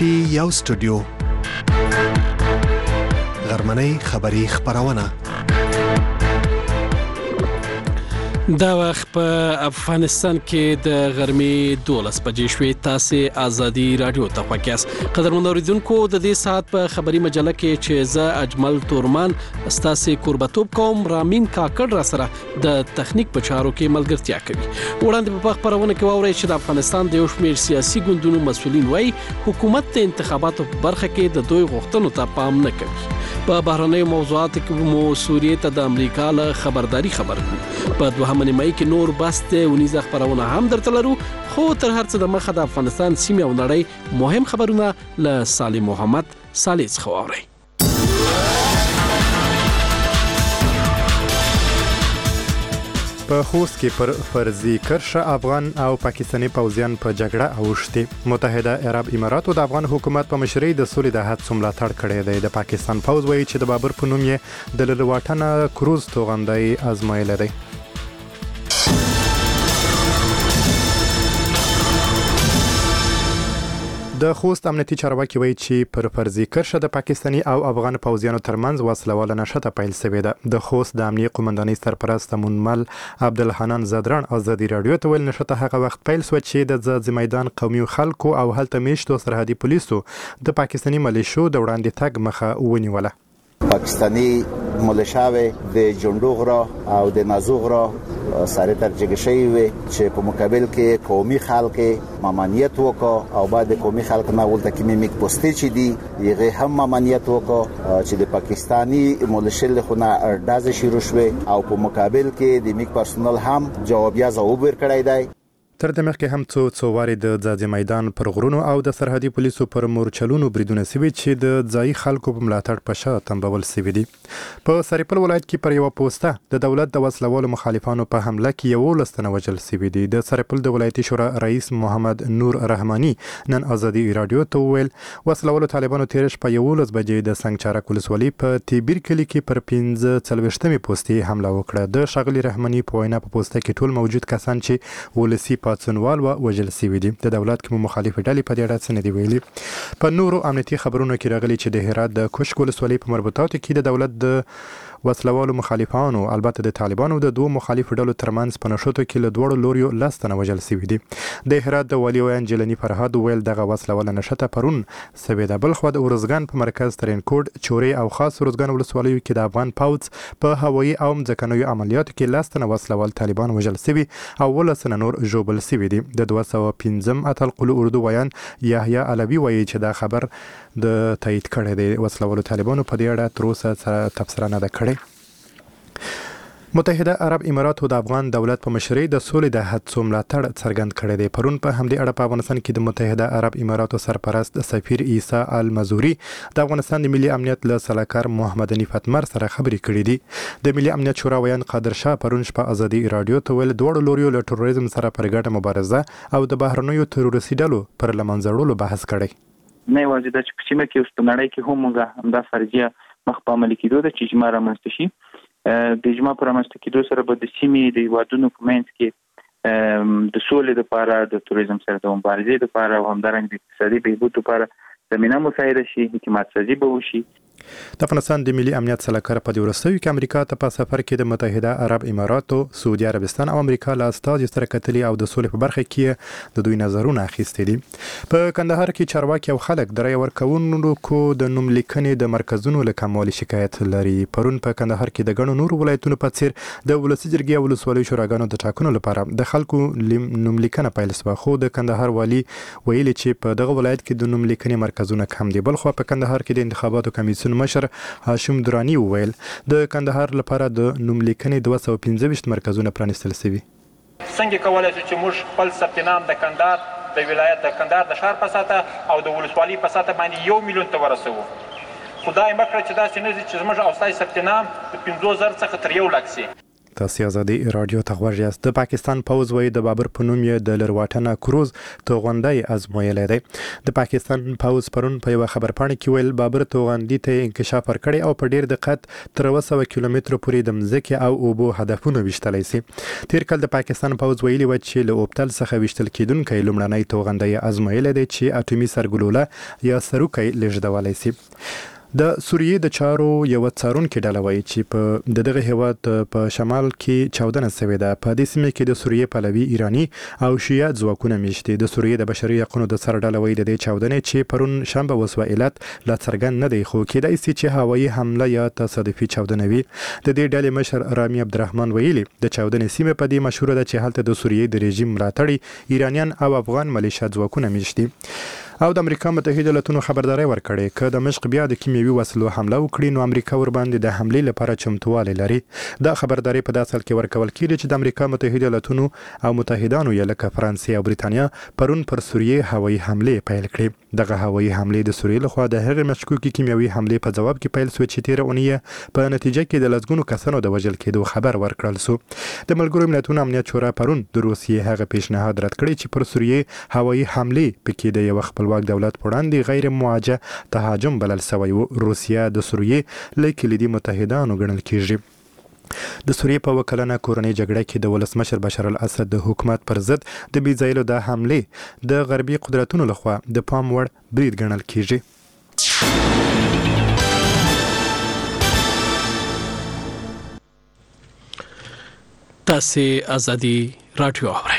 پی یو سټوډیو غرمنۍ خبری خبرونه دا وخت په افغانستان کې د غرمې 12 بجې شوې. تاسو ازادي رادیو ته وکاس قدرمن اوریدونکو د دې ساعت په خبری مجله کې چې زه اجمل تورمان استاسو قربتوب کوم رامین کاکړ را سره د تخنیک په چارو کې ملګرتیا کوي. وړاندې په خبرونه کې واوري چې د افغانستان د یو شمېر سیاسي ګوندونو مسؤلین وایي حکومت د انتخاباتو په برخه کې د دوی غوښتنو ته پام نه کوي. په بهرنیو موضوعاتو کې مو سوریې ته د امریکا له خبرداري خبر کړو. په دوهمه نیمه کې نور بسته ونیزه خبرونه هم درته لرو، خو تر هر څه د مخه د افغانستان سیمه او نړۍ مهم خبرونه له سالم محمد سالیز خواوري. په خوست کې پر فرضي کرښه افغان او پاکستاني پوځیان په جګړه اوښتي. متحده عرب اماراتو د افغان حکومت په مشرۍ د سولې د هڅو ملاتړ کړی دی. د پاکستان پوځ وایي چې د بابر په نوم یې د لړواټنه کروز توغندۍ ازمایلی دی. د خوست امنیتي چارواکي وایي چې پر فرضي کرښه د پاکستاني او افغان پوځیانو ترمنځ وسلواله نښته پیل شوې ده. د خوست د امنیه قومندانۍ سرپرست منمل عبدالحنان زدران ازادي رادیو ته ویل نښته هغه وخت پیل شو چې د ځاځي میدان قومي خلکو او هلته میشتو سرحدي پولیسو د پاکستاني ملیشو د وړاندې تګ مخه ونیوله. پاکستانی ملیشاوی د جندوغرا او د نازوغرا سره ترجیح شوی وي چې په مقابل کې قومي خلک ممانعت وکړي او بعد قومي خلک نه ولته کې میک پوسټي چې دی یغه هم ممانعت وکړي چې د پاکستانی ملیشل خونه ارداز شروع شوه او په مقابل کې د میک پرسونل هم جوابیا ځواب ورکړی دی. تر دې مخکې هم څو واري د ځاځي میدان پر غرونو او د سرحدي پولیسو پر مورچلونو بریدونه سوي چې د ځایي خلکو په ملاتړ په شا تنبول سوي دي. په سرپل ولایت کې پر یو پوسټه د دولت د وسلوالو مخالفانو په حمله کې 11 تنه وژل سوي دي. د سرپل د ولایتي شورا رئیس محمد نور رحماني نن ازادي رادیو ته ویل وسلوالو طالبانو تیرش په 11 بجې د سنگ چارک ولسوالۍ په تیبیر کلی کې پر 15 پوسټي حمله وکړه. د شغلی رحماني په وینا په پوسټه کې ټول موجود کسان چې ولسی پاتسنوال و وژل سوي دي. د دولت کوم مخالف ډلې په دې اړه څه نه دی ویلي. په نورو امنیتي خبرونو کې راغلي چې د هرات د کوشک ولسوالۍ په مربوطاتو کې د دولت د وسلوالو مخالفانو البته د طالبانو د دوه مخالف ډلو ترمنځ په نشوتو کې له دوړو لوريو لاستنه وژل سوي دي. د هرات د والي ویان جلنی فرهاد ویل دغه وسلواله نشته پرون سوي ده. بل خو د اورزګان په مرکز ترینکوټ چوري او خاص اورزګان ولسوالیو کې د افغان پوځ په هوایي او ځمکنیو عملیاتو کې لاستنه وسلوال طالبان وژل سوي او ولسنه نور جوبل سوي دي. د 215 اتل قلو اردو ویان یحیی علوی وایي چې دا خبر د تایید کړی دی. وسلوالو طالبانو په دې اړه تر اوسه تبصره نه ده کړې. متحده عرب اماراتو د افغان دولت په مشرۍ د سولې د هڅو ملاتړ څرګند کړی دی. پرون په همدې اړه په افغانستان کې د متحده عرب اماراتو سرپرست سفیر عیسی المزوري د افغانستان د ملي امنیت له سلاکار محمد حنیف اتمر سره خبرې کړې دي. د ملي امنیت شورا ویان قادر شاه پرون شپه ازادي رادیو ته ویل دوه لوريو له تروریزم سره پر ګډه مبارزه او د بهرنیو تروریستي ډلو پر لمنځړلو بحث کړی. نه یوازې د چپچمه کې په نړۍ کې هم موږ همدا فرضیه مخ په عمل کېدو د چې جمع رامنځته شي. د جمع پر رامنځته کېدو سره به د سیمې د هیوادونو په منځ کې د سولې لپاره د توریزم سره د مبارزې لپاره او همدارنګه د اقتصادي بهبود لپاره زمینه مساعده شي، اعتماد سازي به وشي. د افغانستان د ملي امنیت سلاکار په دې ورستوي کې امریکا ته په سفر کې د متحده عرب اماراتو، سعودي عربستان او امریکا له استازو سره کتلي او د سولې په برخه کې د دوی نظرونه اخیستي دي. په کندهار کې چارواکي او خلک د رای ورکوونکو د نوم لیکنې د مرکزونو له کموالي شکایت لري. پرون په کندهار کې د ګڼو نورو ولایتونو په څیر د ولسی جرګې او ولسوالۍ شوراګانو د ټاکنو لپاره د خلکو نوم لیکنه پیل شوه. خو د کندهار والی ویلي چې په دغه ولایت کې د نوم لیکنې مرکزونه کم دي. بل خو په کندهار کې د انتخاباتو کمیسیون مشر هاشم درانی ویل د کندهار لپاره د نوم لیکنې 215 مرکزونه پرانیستل شوي. څنګه کولای شو چې موږ خپل ثبت نام د کندهار د ولایت د کندهار د ښار په ساته او د ولسوالۍ په ساته باندې 1 میلیون ته ورسوو. خدای مکړه چې دا څنګه چې موږ او ستاسو ثبت نام د 15000 څخه تر 1 لک شي. تاسو ازادي رادیو ته غوږ یاست. د پاکستان پوز وایي د بابر په نوم یې د لرواټنه کروز توغندی ازمویلی دی. د پاکستان پوز پرون په یو خبرپاڼه کې ویل بابر توغندی ته انکشاف ورکړی او په ډیر دقت تر 200 کیلومتر پورې د مځکې او اوبو هدفونه وشتلی سي. تیر کال د پاکستان پوز ویلي و چې له اوبتل څخه وشتل کېدونکي لومړنی توغندی ازمویلی دی چې اټومي سرګلوله یا سروکی لېږدولی سي. د سوریې د چارو یو څارونکي ډله وایي چې په دغه هیواد په شمال کې چاودنه شوې ده. په دې سیمه کې د سوریې پلوي ایرانی او شیعه ځواکونه میشتي. د سوریې د بشري حقوقو د سر ډله وایي د دې چاودنې چې پرون شنبه وسوه علت لا څرګند نه دی، خو کېدای شي چې هوایي حمله یا تصادفي چاودنه وي. د دې ډلې مشر رامي عبدالرحمن ویلي د چاودنې سیمه په دې مشهوره ده چې هلته د سوریې د رژیم ملاتړي ایرانیان او افغان ملیشیا ځواکونه میشتي. او د امریکا متحده ایالاتونو خبرداري ورکړې چې د مشق بیا د کیمیاوي وسلو حمله وکړي نو امریکا ور باندې د حملې لپاره چمتووالی لري. دا خبرداري په داسې حال کې ورکول کېږي چې د امریکا متحده ایالاتونو او متحدانو یې لکه فرانسې او بریتانیا پرون پر سوریې هوایي حملې پیل کړې. دغه هوایي حملې د سوریې لخوا د هغې مشکوکې کیمیاوي حملې په جواب کې پیل شوې چې تیره اونۍ په نتیجه کې د لسګونو کسانو د وژل کېدو خبر ورکړل شو. د ملګرو ملتونو امنیت شورا پرون د روسیې هغه پیشنهاد رد کړی چې پر سوریې هوایي حملې پکې د یو خپلواک دولت په وړاندې غیر موجه تهاجم بلل شوی و. روسیه د سوریې له کلیدي متحدانو ګڼل کېږي. د سوریې په وکلنه کورنۍ جګړه کې د ولسمشر بشار الاسد د حکومت پر ضد د میزایلو د حملې د غربي قدرتونو لخوا د پام وړ برید ګڼل کېږي. تاسو ازادي رادیو اورئ.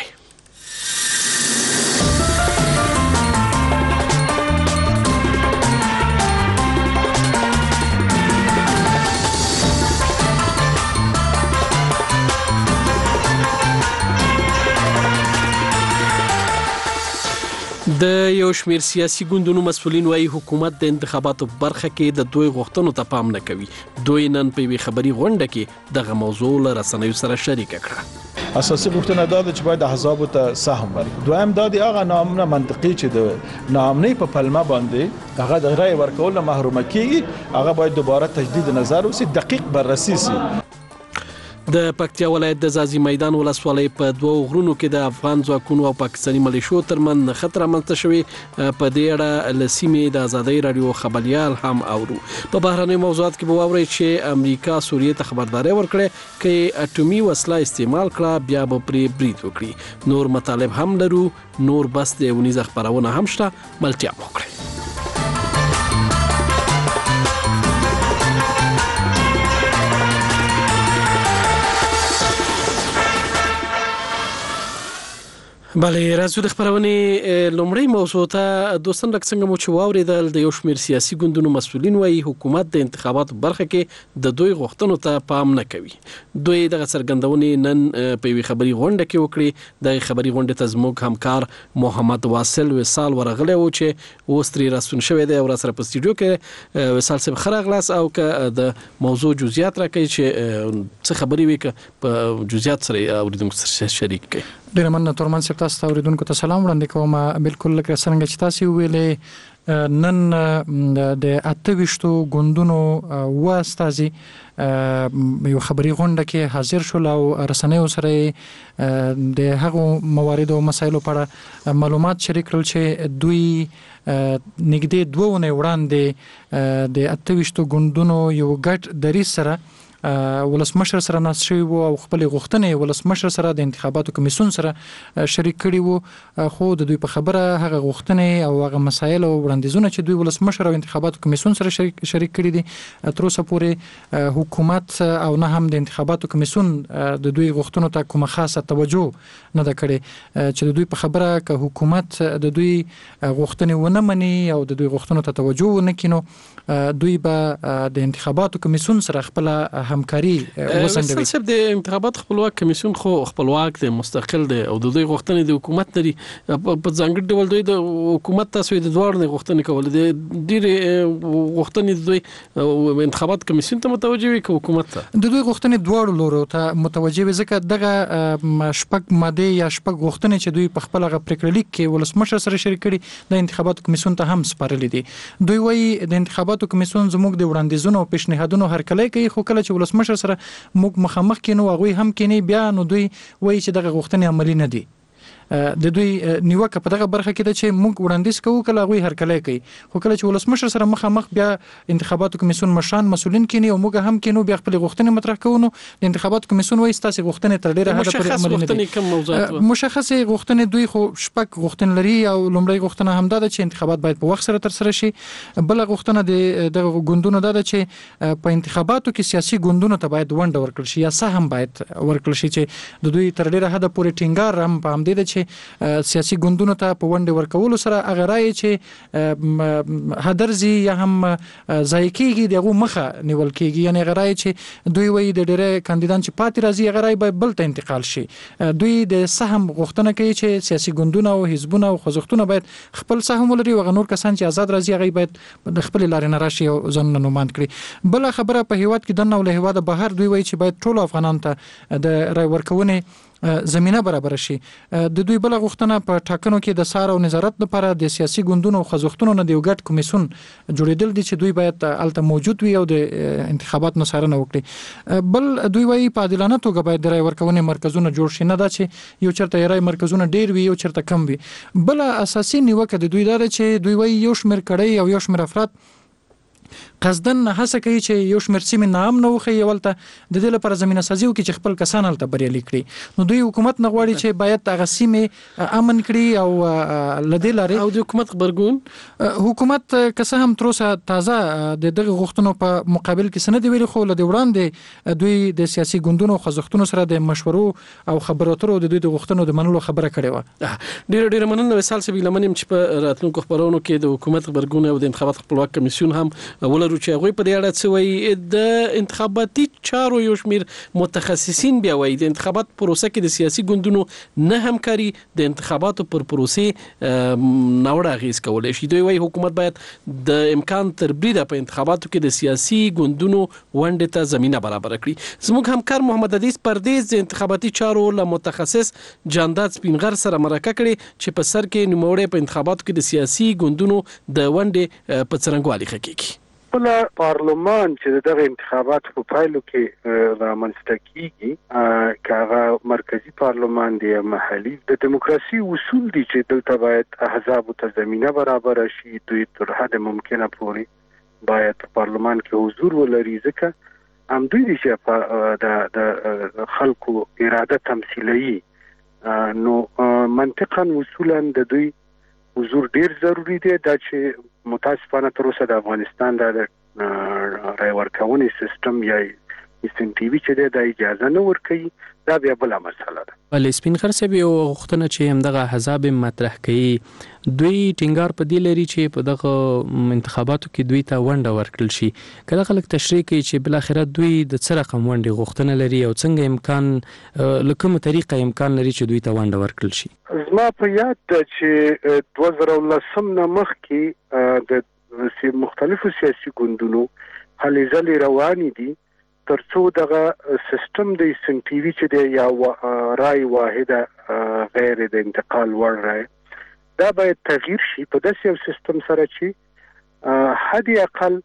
د یو شمېر سیاسي ګوندونو مسؤلین وايي حکومت د انتخاباتو برخه کې د دوی غوښتنو ته پام نه کوي. دوی نن په یوې خبري غونډه کې دغه موضوع له رسنیو سره شریک کړه. اساسي غوښتنه دا ده چې باید د احزابو ته سهم ورکړي. دویم دا دی هغه نامونه منطقي چې د نامنۍ په پلمه باندې هغه د رای ورکول محرومه کیږي، هغه باید دوباره تجدید نظر وشي، دقیق بررسي شي. د پکتیا ولایت د ځاځي میدان ولسوالۍ په دوه غرونو کې د افغان ځواکونو او پاکستاني ملیشو ترمنځ خطر رامنځته شوی. په دې اړه له سیمې د ازادۍ رادیو خبريال هم اورو. په بهرنۍ موضوعات کې به واورئ چې امریکا سوریې ته خبرداري ورکړه چې اټومي وسله استعمال کړه بیا به پرې برید وکړي. نور مطالب هم لرو، نور بس د ونیزه خبرونه هم شته، ملتیا وکړئ. بله راځو د خبرونې لومړی موضوع ته. دوستان لکه څنګه مو چې واورېدل د یو شمېر سیاسي ګوندونو مسؤلین وايي حکومت د انتخاباتو برخه کې د دوی غوښتنو ته پام نه کوي. دوی دغه څرګندونې نن په یوې خبري غونډه کې وکړې. دغه خبري غونډه ته زموږ همکار محمد واصل وصال ورغلی و چې اوس ترې راستون شوی دی او را سره په سټوډیو کې. وصال صاحب ښه راغلاست او که د موضوع جزئیات راکړئ چې څه خبرې وي که په جزئیات سره اوریدونکو سره شریک کړئ. ډیر مننه تورمن صاحب، تاسو ته اوریدونکو ته سلام وړاندې کوم. بالکل لکه څنګه چې تاسو ویلې نن د 28 ګوندونو واستازي یو خبري غونډه کې حاضر شول او رسنیو سره د هغو موارد او مسایلو په اړه معلومات شریک کړل چې دوی نږدې 2 ونې وړاندې د 28 ګوندونو یو ګډ دریځ سره ولسمشر سره ناست شوی وو او خپل غوښتنې ولسمشر سره د انتخاباتو کمیسیون سره شریک کړي وو. خو د دوی په خبره هغه غوښتنې او هغه مسایل او وړاندیزونه چې دوی ولسمشر او انتخاباتو کمیسیون سره شریک کړي دي تر اوسه پورې حکومت او نه هم د انتخاباتو کمیسیون د دوی غوښتنو ته کومه خاصه توجه نه ده کړې. چې د دوی په خبره که حکومت د دوی غوښتنې ونه مني او د دوی غوښتنو ته توجه ونه کړي دوی به د انتخاباتو کمیسیون سره خپل همکاري وسنجوي. صاحب د انتخابات خپلواک کمیسیون خو خپلواک دی، مستقل دی او د دوی غوښتنې د حکومت لري. په ځانګړي ډول دوی د حکومت تاسو د دوړ نه غوښتنې کول دي. ډېر غوښتنې دوی انتخابات کمیسیون ته متوجه وي که حکومت ته؟ د دوی غوښتنې دوړ لورو ته متوجه وي، ځکه دغه شپږ ماده یا شپږ غوښتنې چې دوی په خپل غ پریکړه لیک کې ولسمشر سره شریک کړي د انتخاباتو کمیسیون ته هم سپارلې دي. دوی وايي د انتخاباتو کمیسیون زموږ د وړاندیزونو او پیشنهادونو هرکلی کوي، خو کله چې ولسمشر سره موږ مخامخ کینو هغه هم کینی بیا نو دوی وایي چې دغه غوښتنې عملی نه دي د دوی نیوکه په دغه برخه کې ده چې موږ وړاندیز کوو کله غوي هرکلی کوي خو کله چې ولسمشر سره مخامخ بیا انتخاباتو کمیسیون مشران مسولین کینی او موږ هم کینو بیا خپل غوښتنې مطرح کوو نو د انتخاباتو کمیسیون وایي تاسو غوښتنې تر ډیره حد پورې عملي نه دي مشخص غوښتنې دوی خو شپږ غوښتنې لري او لومړی غوښتنه هم ده چې انتخابات باید په وخت سره تر سره شي بل غوښتنه د ګوندونو ده چې په انتخاباتو کې سیاسي ګوندونو ته باید ونډه ورکړل شي یا سهم باید ورکړل شي چې د دوی تر ډیره حد پورې ټینګار هم په همدې چې سیاسي ګوندونو ته په ونډه ورکول سره هغه رائے چې هدرزي یا هم ځایکیږي دغه مخه نیول کیږي یعنی هغه رائے چې دوی وایي د ډیره کاندیدان چې پاتې راځي هغه رائے به بل ته انتقال شي دوی د سهم غوښتنه کوي چې سیاسي ګوندونه او حزبونه او خوځښتونه باید خپل سهم ولري او نور کسان چې آزاد راځي هغه باید د خپل لارې نه راشي او ځان نوماند کړي بل خبره په هیواد کې دنه ول هیواد بهر دوی وایي چې باید ټول افغانان ته د رائے ورکونې زمينه برابر شي د دوی بل غوښتنه په ټاکنو کې د سار او نظارت لپاره د سیاسي ګوندونو او خوځښتونو نه د یو ګډ کمیسیون جوړیدل دي چې دوی باید الته موجود وي او د انتخابات نصارنه وکړي بل دوی وايي په عادلانه توګه باید د رای ورکونې مرکزونه جوړ شي نه دا چې یو چرته رای مرکزونه ډیر وي یو چرته کم وي بل اساسي نیوکه د دوی دا چې دوی وايي یو شمېر کړي او یو شمېر افراد قصدن هڅه کوي چې یو شمېر سیمې نام نه وخی ولته د دې لپاره زمينه سازي وکړي چې خپل کسان الته بریالي کړي نو دوی حکومت نه غواړي چې باید هغه سیمې امن کړي او لدې لارې او د حکومت خبرګون حکومت کسه هم تر اوسه تازه د دغه غوښتنو په مقابل کې سند ویلي خو لدې وړاندې دوی د سیاسي ګوندونو خوځښتونو سره د مشورو او خبرو اترو د دوی د غوښتنو د منلو خبره کړې و ډیر مننه وسال سبیل منم چې په راتلونکو خبرونو کې د حکومت خبرګون او د انتخابات خپلواک کمیسیون هم ولرو چې هغه په دې اړه څه وایي د انتخاباتي چارو یو شمیر متخصصین بیا وایي د انتخابات پروسه کې د سیاسي ګوندونو نه همکاري د انتخاباتو پر پروسې ناوړه اغیز کولای شي دوی وایي حکومت باید د امکان تر بریده په انتخاباتو کې د سیاسي ګوندونو ونډه ته زمينه برابر کړي زموږ همکار محمد عزیز پردیز د انتخاباتي چارو له متخصص جانداد سپینغر سره مرکه کړي چې په سر کې نوموړی په انتخاباتو کې د سیاسي ګوندونو د ونډې په څرنګوالي حقیقي بل پارلمان چې دغه انتخابات په پایلو کې رامنځته کیږي کاغه مرکزی پارلمان دی محلي د دیموکراسي اصول دي چې دلته باید احزاب ته زمينه برابر شي دوی تر حد ممکنه پورې باید پارلمان کې حضور ولري ځکه هم دوی چې د خلکو اراده تمثیلي نو منطقاً اصولاً د دوی حضور ډیر ضروری دی دا چې متاسفانه تر اوسه د افغانستان د رای ورکونې سیستم یا انسنټیوي چې د اجازه نه ورکوي دا بیا بل مسله ده ولې سپینغر صاحب یو غوښتنه چې همدغه حزب مطرح کړي دوی ټینګار په دې لري چې په دغه انتخاباتو کې دوی ته ونډه ورکړل شي کله خلک تشریح کوي چې بل اخرت دوی د څه رقم ونډه غوښتنه لري او څنګه امکان لکه طریقه امکان لري چې دوی ته ونډه ورکړل شي زما په یاد ده چې 2010 نه مخکې د مختلفو سیاسي ګوندونو هلې ځلې روانې دي ترڅو دغه سیستم د انسنټیوي چې د یا رای واحده غیر د انتقال وړ رای دا باید تغییر شي په داسې یو سیستم سره چې حد اقل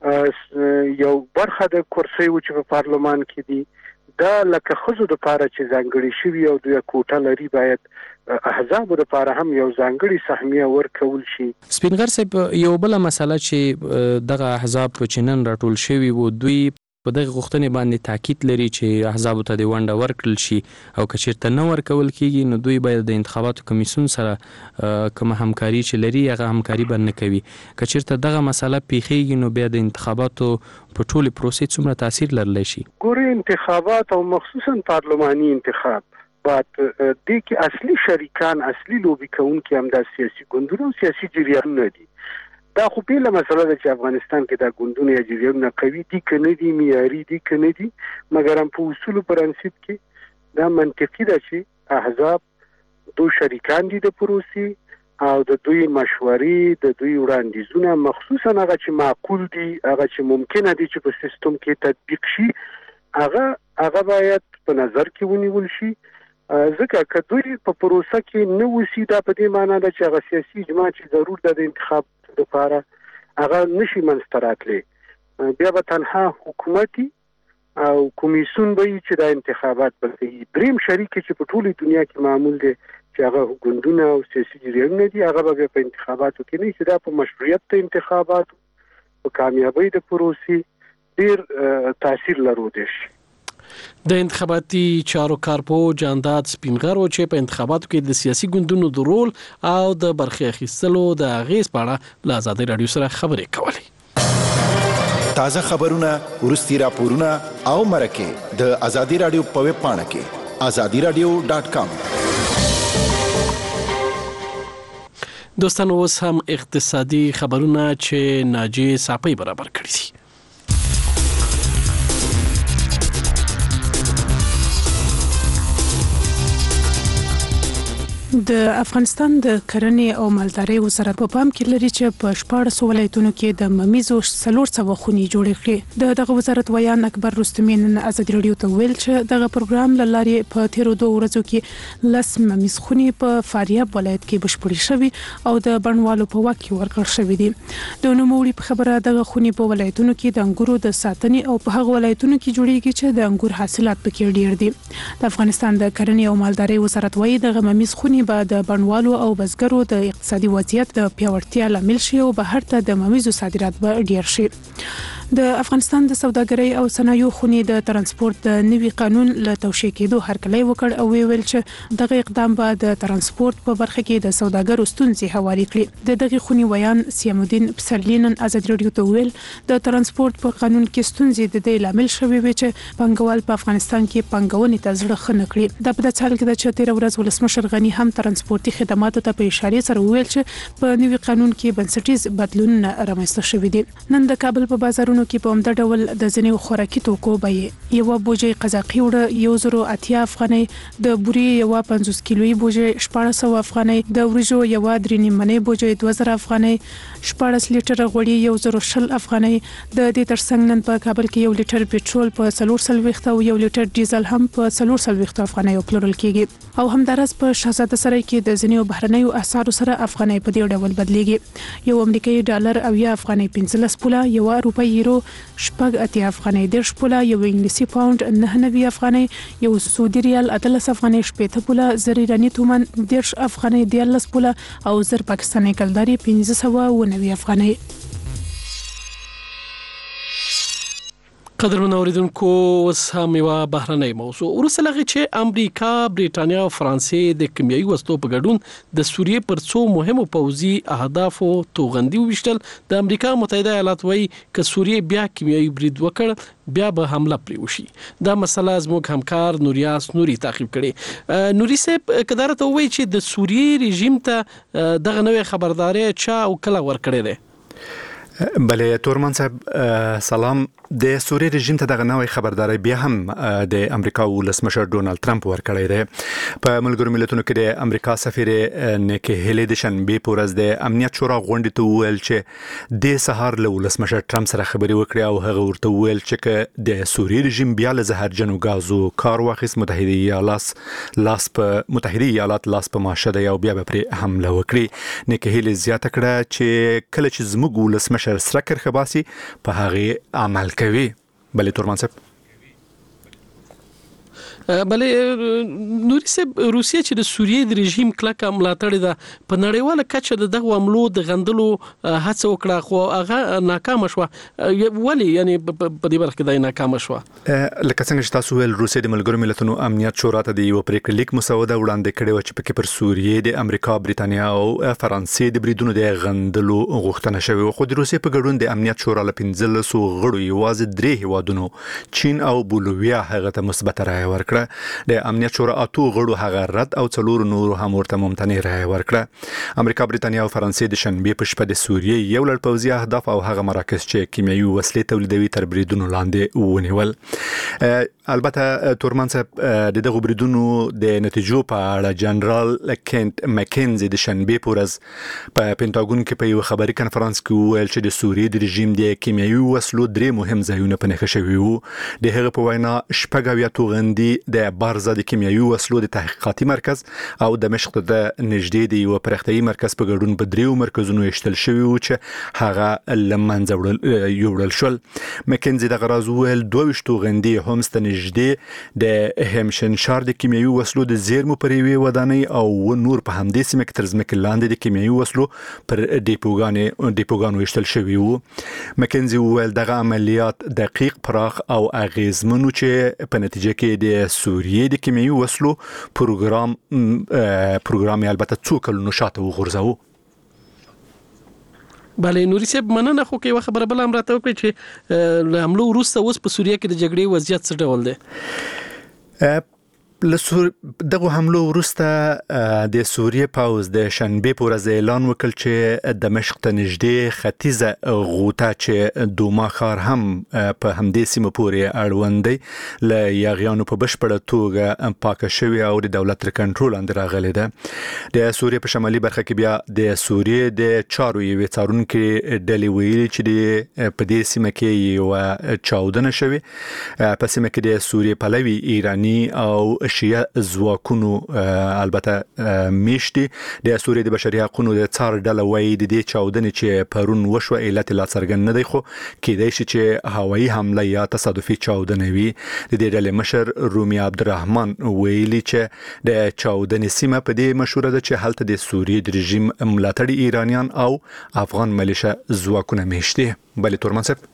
یو برخه د کرسیو چې په پارلمان کې دي دا لکه خزو د پاره چې ځانګړي شوی او د کوټه لري باید احزاب د پاره هم یو ځانګړي سهمیه ورکول شي سپینغر صاحب یو بل مسله چې دغه احزاب په چنن راټول شوی وو دوی په دغه غوښتنې باندې تاکید لري چې احزاب ته د ونډه ورکړل شي او کچیرته نه ورکول کیږي نو دوی باید د انتخاباتو کمیسیون سره کوم همکاري چې لري هغه همکاري باندې کوي کچیرته دغه مسله پیخیږي نو بیا د انتخاباتو په ټوله پروسې څومره تاثیر لرلی شي ګوري انتخابات او مخصوصا پارلماني انتخاب بعد د کې اصلي شریکان اصلي لوبي کوونکي هم د سیاسي ګوندونو سیاسي جریانونه دي دا خو بیله مسله ده چې افغانستان کې دا ګوندونه یا جریانونه قوي دي کنه دي معیاري دي کنه دي مګر هم په اصول پرنسپ کې دا منطقي ده چې احزاب دوه شریکان دي د پروسې او د دوی مشورې د دوی وړاندیزونه مخصوصا هغه چې معقول دي هغه چې ممکنه دي چې په سیستم کې تطبیق شي هغه باید په نظر کې ونیول شي ځکه که دوی په پروسه کې نه وسی دا په دې معنی ده چې هغه سیاسي اجماع چې ضرور ده د انتخاب لپاره هغه نشي منځته راتلی بیا به تنها حکومتي او کمیسیون به چې د انتخابات بلکې دریم شریک چې په ټوله دنیا کې معمول دي چې هغه ګوندونه او سیاسي جریانونه دي هغه به په انتخاباتو کې نه چې دا په مشروعیت د انتخاباتو په کامیابی د پروسې ډیر تاثیر لرودي شي. د انتخاباتي چارو کارپو جانداد سپینغر چې په انتخاباتو کې د سیاسي ګوندونو د رول او د برخې اخیستلو د اغیز په اړه له آزادۍ رادیو سره خبرې کولې. تازه خبرونه ورستي راپورونه او مرکه د آزادۍ رادیو په ویب پاڼه کې azadiradio.com. دوستانو اوس هم اقتصادي خبرونه چې ناجی صاحب برابر کړی دي. د افغانستان د کرنې او مالدارۍ وزارت په پام کې لري چې په 14 ولایتونو کې د ممیزو 400 خونې جوړې کړي. دغه وزارت ویان اکبر رستمی نن آزادي رادیو ته ویل چې دغه پروګرام لارې په تیرو 2 ورځو کې 10 ممیز خونې په فاریاب ولایت کې بشپړې شوې او د بڼوالو په واک کې ورکړل شوې دي. د نوموړي په خبره دغه خونې په ولایتونو کې د انګورو د ساتنې او په هغه ولایتونو کې جوړېږي چې د انګور حاصلات پکې ډیر دي. د افغانستان د کرنې او مالدارۍ وزارت وایي دغه ممیز خونې به د بڼوالو او بزګرو د اقتصادي وضعیت د پیاوړتیا لامل شي او بهر ته د ممیزو صادرات به ډیر شي. د افغانستان د سوداګرۍ او صنایعو خونې د ترانسپورت د نوي قانون له توشیح کېدو هرکلی وکړ او ویل چې دغه اقدام به د ترانسپورت په برخه کې د سوداګرو ستونزې هواري کړي. د دغه خونې ویان سیام الدین پسرلی نن آزادي رادیو ته ویل د ترانسپورت په قانون کې ستونزې د دې لامل شوې وي چې پنګوال په افغانستان کې پنګونې ته زړه خنه کړي. د په داسې حال کې چې 13 ورځ ولسمشر غنی هم ترانسپورتي خدماتو ته په اشاره سره ویل چې په نوي قانون کې بنسټیز بدلونونه رامنځته شوي دي. نن د کابل په بازارونو کې په همدا ډول د ځینو خوراکي توکو بیې یو بوجي قزاقي وړه 180 افغانۍ، د بوري یو 50 کیلوي بوجي 1400 افغانۍ، د ورجو یو 3.5 بوجي 2000 افغانۍ، 14 لیټر غوړي 120 افغانۍ. د دې ترڅنګ نن په کابل کې 1 لیټر پېټرول په 440 او 1 لیټر ډیزل هم په 440 افغانۍ پلورل کیږي. او همدارس په شاهزاده سرای کې د ځینو بهرنیو اسعارو سره افغانۍ په دې ډول بدلیږي. یو امریکایي ډالر او یا افغانۍ 15 پوله، یو روپۍ یورو 80 افغانۍ 10 پوله، یو انګلیسي پاوند 99 افغانۍ، یو سعودي ریال 18 افغانۍ 80 پوله، زر ایراني تومان 10 افغانۍ 14 پوله او زر پاکستاني کلداري 1590 افغانۍ. قدرمن اوریدونکو اوس هم یو بهرنۍ موضوع ورسره لغه چې امریکا، بریټانیا او فرانسې د کیمیاوي وسلو په ګډون د سوریې پر څو مهمو پوځي اهدافو توغندي وشتل. د امریکا متحده ایالات وایي ک سوریې بیا کیمیاوي برید وکړ بیا به حمله پرې وشي. دا مسله زموږ همکار نوریاس نوري تعقیب کړي. نوري صاحب کدارته وایي چې د سوریې رژیم ته دغه نوې خبرداري چا او کله ورکړي ده؟ بله تورمان صاحب سلام. د سوریې رژیم ته دغه نوې خبرداري بیا هم د امریکا ولسمشر ډونالد ټرمپ ورکړی دی. په ملګرو ملتونو کې د امریکا سفیر نیکی هیلی د شنبې په ورځ د امنیت شورا غونډې ته وویل چې د سهار له ولسمشر ټرمپ سره خبرې وکړي او هغه ورته وویل چې د سوریې رژیم بیا له زهرجنو غازو کار واخیست متحده ایالات لاس په ماشه دی او بیا به پرې حمله وکړي. نیکی هیلی زیاته کړه چې کله چې زموږ ولسمشر سره کرخه باسي په هغه عمل کوي. بله تورمان صاحب. بله نوري صاحب روسیه چې د سوریې د رژیم کلکه ملاتړ ده په نړیواله کچه دغه عملو د غندلو هڅه وکړه خو هغه ناکام شوه. ولی یعنی په دې برخه کې دا ناکام شوه؟ لکه څنګه چې تاسو ویل روسیه د ملګرو ملتونو امنیت شورا ته د یو پریکړه لیک مسوده وړاندې کړې و چې پکې پر سوریې د امریکا، بریټانیا او فرانسې د بریدونو د غندلو غوښتنه شوې و. خو د روسیې په ګډون د امنیت شورا له 15 غړو یوازې 3 هیوادونو چین او بولویا هغه ته مثبت رائے ورکړه. د امنیت شورا 8 غړو هغه رد او 4 نور هم ورته ممتنع رائے ورکړه. امریکا، بریټانیا او فرانسې د شنبې په شپه د سوریې یو لړ پوځي اهداف او هغه مراکز چې کیمیاوي وسلې تولیدوي تر بریدونو لاندې ونیول. البته تورمان صاحب د دغه بریدونو د نتیجو په اړه جنرال کینت مکینزي د شنبې په ورځ په پینټاګون کې په یو خبري کنفرانس کې ویل چې د سوریې د رژیم د کیمیاوي وسلو 3 مهم ځایونه په نښه شوي وو. د هغه په وینا شپږ اویا توغندي د بارزه د کیمیاوي وسلو د تحقیقاتي مرکز او د دمشق د نږدې د یو پرختي مرکز په ګډون په دریو مرکزونو اشتل شوی و چې هغه لمنځه وړل شول. مکنزي د غراز ویل 22 غندې هم ست نږدې د همشنشار د کیمیاوي وسلو د زیرمو پر یوې ودانۍ او نور په همدې سیمه کې تر ځمکې لاندې د کیمیاوي وسلو پر ډیپوګانو اشتل شوی وو. مکنزي ویل دغه عملیات دقیق، پراخ او اغیزمنو چې په نتیجه کې د سوریې د کیمیاوي وسلو پروګرام البته څو کلونو شاته وغورځاوه. بله نوري صاحب مننه، خو کې یو خبره بل هم راته وکړي چې له حملو وروسته اوس په سوریه کې د جګړې وضعیت څه ډول دی؟ دغه حملو وروسته د سوریه پاوز د شنبه پر ورځ اعلان وکړ چې دمشق ته نږدې ختیځه غوټه چې دوما ښار هم په همدې سیمه پورې اړوند دی له یاغیانو په بشپړه توګه پاکه شوې او د دولت تر کنټرول لاندې راغلې ده. د سوریه په شمالي برخه کې بیا د سوریه د چارو یوې څارونکي ډلې ویلي چې په دې سیمه کې یو چاودنه شوې. په سیمه کې د سوریه پلوي ایرانی او شیعه ځواکونو البته میشتي د سوریې د بشري حقوقو د څار ډله وایي د دې چاودنې چې پرون وشوه علت لا څرګند نه دی، خو کېدای شي چې هوایي حمله یا تصادفي چاودنه وي. د دې ډلې مشر رومي عبدالرحمن ویلي چې د چاودنې سیمه په دې مشهوره ده چې هلته د سوریې د رژیم ملاتړي ایرانیان او افغان ملیشه ځواکونه میشتي. بلې تورمن صاحب.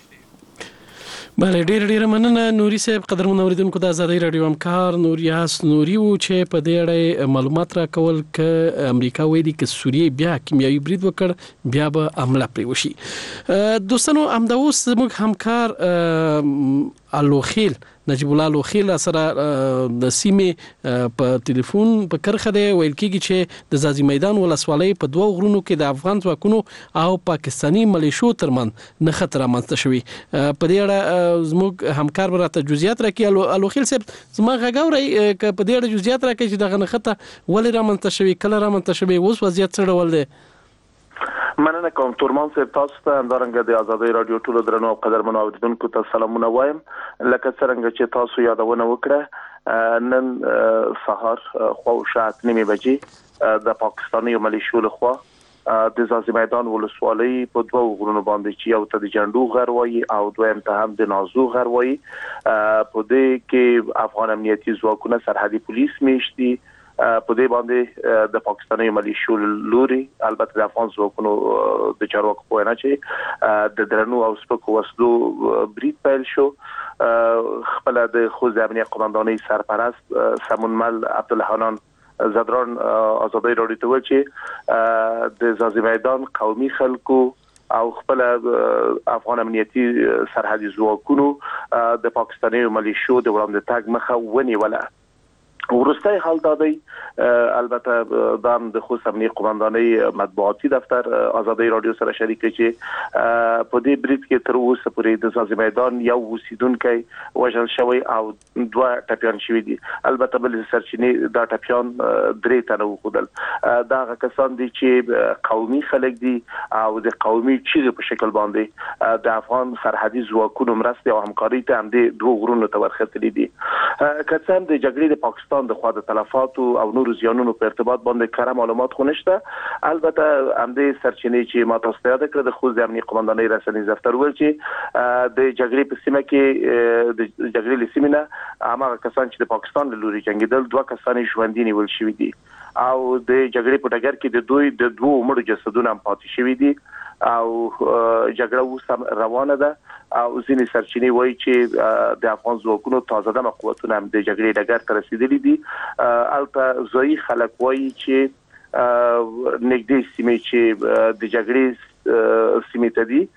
بله ډیر مننه نوري صاحب. قدرمن اوریدونکو د آزادۍ رادیو همکار نوریاس نوري و چې په دې اړه معلومات راکول ک امریکا ویلي ک سوریه بیا کیمیاوي برید وکړ بیا به حمله پرې وشي. دوستانو همدا اوس زموږ همکار الوخیل نجیب الله الوخیل سره د سیمې په ټلیفون په کرخه دی. ویل کیږي چې د ځاځي میدان ولسوالۍ په دوه غرونو کې د افغان ځواکونو او پاکستانی ملیشو ترمنځ نه خطر رامنځته شوی. په دې اړه زموږ همکار براته جزئیات راکړي. الوخیل صاحب زما غاګوري ک په دې اړه جزئیات راکړي چې دغه نخته ولې رامنځته شوی، کله رامنځته شوی، اوس وضعیت څه ډول دی؟ مننه کوم تورمان صاحب، تاسو ته همدارنګه د آزادۍ رادیو ټولو درنو او قدرمنو اوریدونکو ته سلامونه وایم. لکه څنګه چې تاسو یادونه وکړه، نن سهار خو شاعت نیمه بجې د پاکستاني ملیشو لخوا د ځاځي میدان ولسوالۍ په دوه غرونو باندې چې یو ته د جندو غر وایي او دویم ته هم د نازو غر وایي، په دې کې افغان امنیتي ځواکونه سرحدي پولیس میشتي. په دې باندې د پاکستاني ملیشو لوري البته د افغان ځواکونو د چارواکو په وینا چې د درنو او سپکو وسلو برید پیل شو. خپل د خوځ امنیت قومندانۍ سرپرست سمونمل عبدالحنان زدران آزادۍ رادیو ته ویل چې د ځاځي میدان قومي خلکو او خپل افغان امنیتي سرحدي ځواکونو د پاکستاني ملیشو د وړاندې تګ مخه ونیوله. ورسته حال دادی البته د خوست امنیت قومندانۍ مطبوعاتي دفتر آزادۍ رادیو سره شریک چې په دې برید کې تر اوسه پورې د ځاځي میدان یو اوسیدونکی وژل شوی او دوه ټپیان شوي دي. البته بل سرچینې دا ټپیان درې تنه وخدل. دا کسان دي چې قومي خلک دي او د قومي چیغې په شکل باندې د افغان سرحدي ځواکونو مرسته او همکاري ته هم د دوه غرونو ته ورختلي دي. کڅم د جګړې د پاکستان د خوا د تلفاتو او نورو زیانونو په ارتباط باندې کره معلومات خو نشته. البته همدې سرچینې چې ما تاسو ته یاد کړل د خوځ امنیت قومندانۍ رسنۍ دفتر ویل چې د جګړې په سیمه کې د جګړې لسیمه هغه کسان چې د پاکستان له لوري جنگیدل دوه کسان ژوندۍ نیول شوي دي او د جګړې په ډګر کې د دوه مړو جسدونه هم پاتې شوي دي او جګړه اوس روانه ده. او ځینې سرچینې وایي چې د افغان ځواکونو تازه دمه قوتونه هم د جګړې ډګر ته رسیدلي دي. البته ځایي خلک وایي چې نږدې سیمې چې د جګړې سیمې ته دي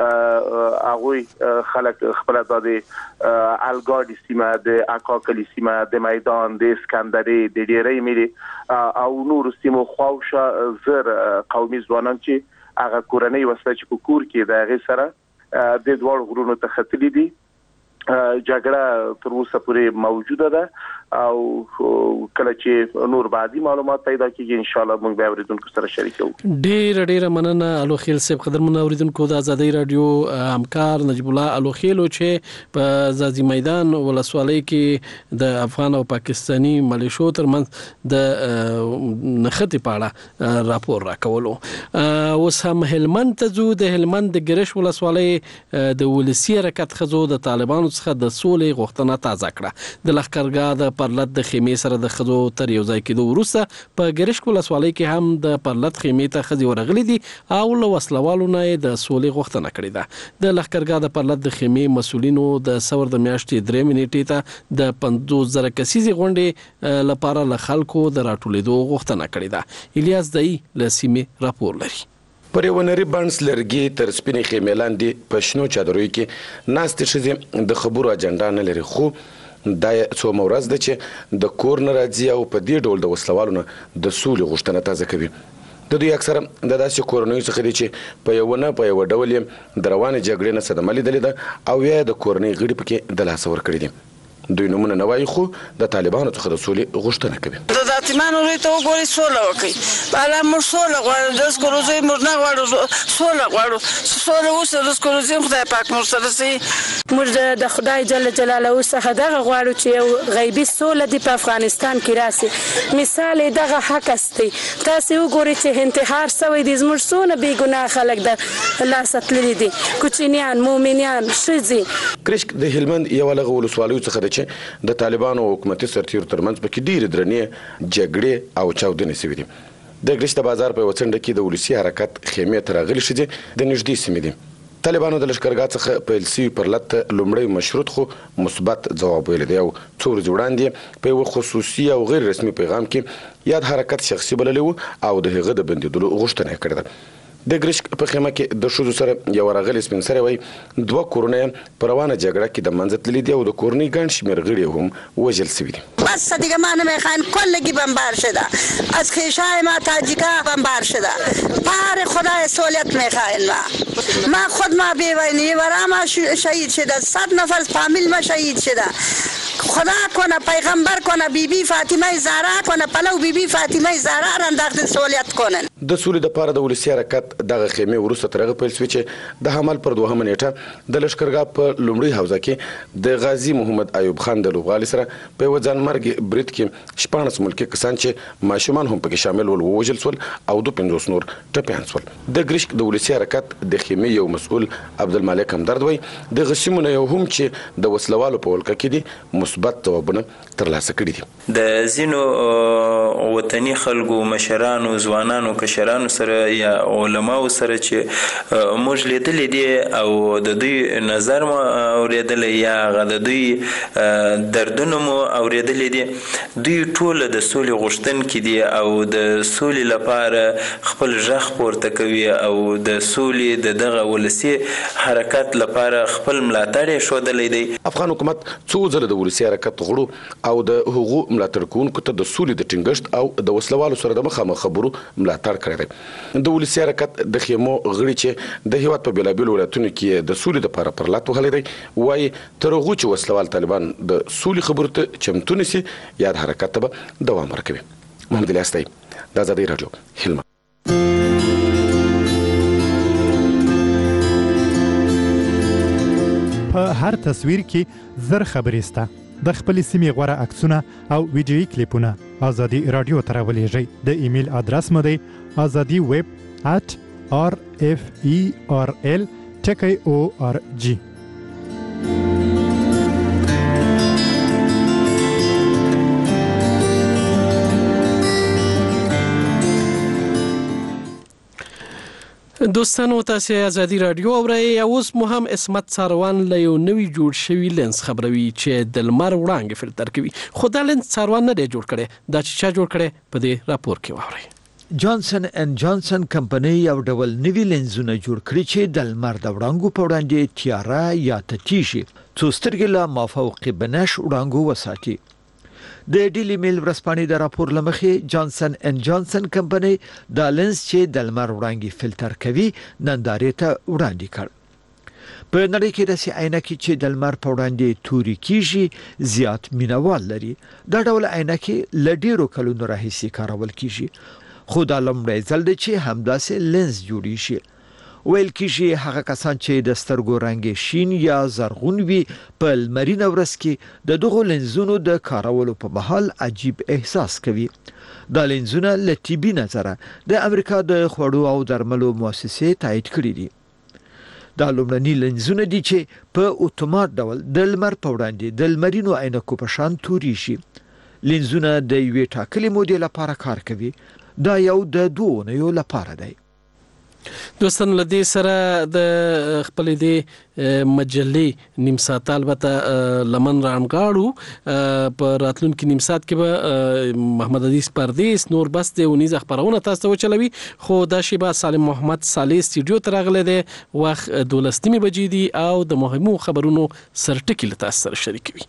هغه خلک خپل د الګاډي سیمه، د اکاکلی سیمه، د میدان، د اسکندرې، د ډیرې ملي او نور سیمو خواوشه زر قومي ځوانان چې هغه کورنۍ وسله چې په کور کې د هغه سره د دوه غرونو ته ختلي دي. جګړه تر اوسه پورې موجوده ده او کله چې نور بعدي معلومات پیدا کیږي ان شاء الله موږ به اوریدونکو سره شریکو. ډیر مننه الوخیل صاحب. قدرمن اوریدونکو د آزادۍ رادیو همکار نجیب الله الوخیل چې په ازادي میدان ولسوالۍ کې د افغان او پاکستانی ملیشو ترمنځ د نښتې په اړه راپور راکولو. اوس هم هلمند ته ځو. د هلمند د ګرش ولسوالۍ د ولسی حرکت خزو د طالبانو څخه د سولې غوښتنه تازه کړه. د لښکرګاه د پرلط د خیمې سره د خزو تر یو ځای کېدو وروسته په ګرشک ولسوالۍ کې هم د پرلط خیمې ته خزي ورغلي دي او له وسلوالو نه د سولې غوښتنه کړې ده. د لښکرګاه د پرلط د خیمې مسولینو د سور د میاشتې 3 نیټې ته د 50,000 کسیزې غونډې لپاره له خلکو د راټولېدو غوښتنه کړې ده. الیاس دای له سیمې راپور لري. پر یو نری بانس لرګي تر سپینې خیمې لاندې په شنو چادرو کې ناستې ښځې د خبرو اجنډا نه لري، خو دا څو ورځ ده چې د کور نه راځي او په دې ډول د وسلوالو نه د سولې غوښتنه تازه کوي. د دوی اکثره د داسې کورنیو څخه دي چې په یو ډول یې د روانې جګړې نه صدمه لیدلې ده او یا د کورنۍ غړي پکې د لاسه ورکړي دي. دوی نمونه نه وایي، خو د طالبانو څخه د سولې غوښتنه کوي. د داتمانو لري ته وګوري سوله وکړي. بالا موږ سوله غواړو، د سکروزي موږ نه غواړو، سوله غواړو. سوله اوس د سکروزي خدای پاک موږ سره سي. موږ د خدای جل جلاله څخه دغه غواړو چې یو غیبي سوله دی په افغانستان کې راسي. مثال دغه حق استي. تاسو وګورئ چې انتحار سوی دي، زموږ څونه بې ګناه خلک د لاس تللي دي، کوچنیان، مومنیان، ښځې. کرشک د هلمند یو لغه ولسوالیو څخه چې د طالبانو او حکومتي سرتیرو ترمنځ پکې ډېرې درنې جګړې او چاودنې سوي دي. د ګرشت بازار په یوه څنډه کې د ولسي حرکت خیمې ته راغلي ښځې د نږدې سیمې دي. طالبانو د لښکرګاه څخه پیل سوي پرلط لومړی مشروط خو مثبت ځواب ویلی دی او څو ورځې وړاندې په یوه خصوصي او غیر رسمي پیغام کې یاد حرکت شخصي بللی و او د هغه د بندېدلو غوښتنه یې کړې ده. د ګرشک په خیمه کې د ښځو سره یو راغلی سپین سری وایي 2 کورونه په روانه جګړه کې د منځه تللي دي او د کورنۍ ګڼ شمېر غړي هم وژل سوي دي. بس دیگه ما نمیخوایم، کلگی بمبار شده، از خیشای ما تاجیکا بمبار شده. پار خدای سهولت میخوایم. ما خود ما بیوینی ورا ما شهید شده، 100 نفر فامیل ما شهید شده. خدا کنه، پیغمبر کنه، بیبی فاطمه زهرا کنه، پلو بیبی فاطمه زهرا را انداخت سهولت کنن. د سولې دپاره د ولسي حرکت دغه خیمې وروسته تر هغه پیل شوې چې د حمل پر 2 نیټه د لښکرګاه په لومړۍ حوزه کې د غازي محمد ایوب خان د لوبغالي سره په یوه ځانمرګي برید کې 14 ملکي کسان چې ماشومان هم پکې شامل ول ووژل سول او 50 نور ټپیان سول. د ګرشک د ولسي حرکت د خیمې یو مسؤل عبدالمالک همدرد وایي د غسیمونه یو هم چې د وسلوالو په ولکه کې دي مثبت ځوابونه ترلاسه کړي دي. د ځینو وطني خلکو مشرانو ځوانانو کشرانو سره یا علماو سره چې موږ لیدلې دي او د دوی نظر مو اورېدلی یا د دوی دردونه مو اورېدلي دي. دوی ټول د سولې غوښتونکي دي او د سولې لپاره خپل غږ پورته کوي او د سولې د دغه ولسي حرکت لپاره خپل ملاتړ یې ښودلی دی. افغان حکومت څو ځله د ولسي حرکت غړو او د هغو ملاتړ کوونکو ته د سولې د ټینګښت او د وسلوالو سره د مخامخ خبرو ملاتړ کړی دی. د ولسي حرکت د خیمو غړي چې د هیواد په بېلابېلو ولایتونو کې د سولې دپاره پرلط وهلی دی وایي تر هغو چې وسلوال طالبان د سولې خبرو ته چمتو نسي یاد حرکت ته به دوام ورکوي. محمد الیاس دی، د آزادۍ راډیو، هلمند. په هر تصویر کې زر خبرې سته. د خپل سیمې غوره عکسونه او ویډیویي کلیپونه آزادي رادیو ته راولېږئ. د ایمیل ادرس مو دی azadi@rferl.org. دوستانو تاسو آزادي رادیو اورئ. اوس مو هم اسمت څاروان له یو نوی جوړ شوی لینس خبروي چې د لمر وړانګې فلټر کوي. خو دا لینس څاروان نه دی جوړ کړی، دا چې چا جوړ کړی په دې راپور کې واورئ. جانسن اینڈ جانسن کمپنی یو ډول نوی لینزونه جوړ کړي چې د لمر د وړانګو په وړاندې تیاره یا تتیشي څو سترګې له مافوق بنش وړانګو وساتي. د ډیلی میل ورځپاڼې د راپور لمخې جانسن اینڈ جانسن کمپنی دا لینز چې د لمر وړانګې فلټر کوي نندارې ته وړاندې کړ. په نړۍ کې داسې عینکې چې د لمر په وړاندې توري کیږي زیات مینوال لري. دا ډول عینکې له ډیرو کلونو راهیسې کارول کیږي، خو دا لومړی ځل دی چې همداسې لینز جوړی شي. ویل کیږي هغه کسان چې د سترګو رنګ شین یا زرغون وي په لمرینه ورځ کې د دغو لینزونو د کارولو په مهال عجیب احساس کوي. دا لینزونه له طبي نظره د امریکا د خوړو او درملو مؤسسې تایید کړي دي. دا لومړني لینزونه دي چې په اتومات ډول د لمر په وړاندې د لمرینو عینکو په شان توري شي. لینزونه د یوې ټاکلې مودې لپاره کار کوي. دا یو د 2 اونیو لپاره دی. دوستان لدی سره د خپلې د مجلې نیم ساعت البته لمن رانغاړو په راتلونکي نیم ساعت کې به محمد عزیز پردیس نور بس د ونیز خبرونه تاسو ته چلوي. خو دا شیبه سالم محمد صالح استودیو ته راغلی دی، وخت 12 بجې دي او د مهمو خبرونو سرټکی له تاسو سره شریکوي.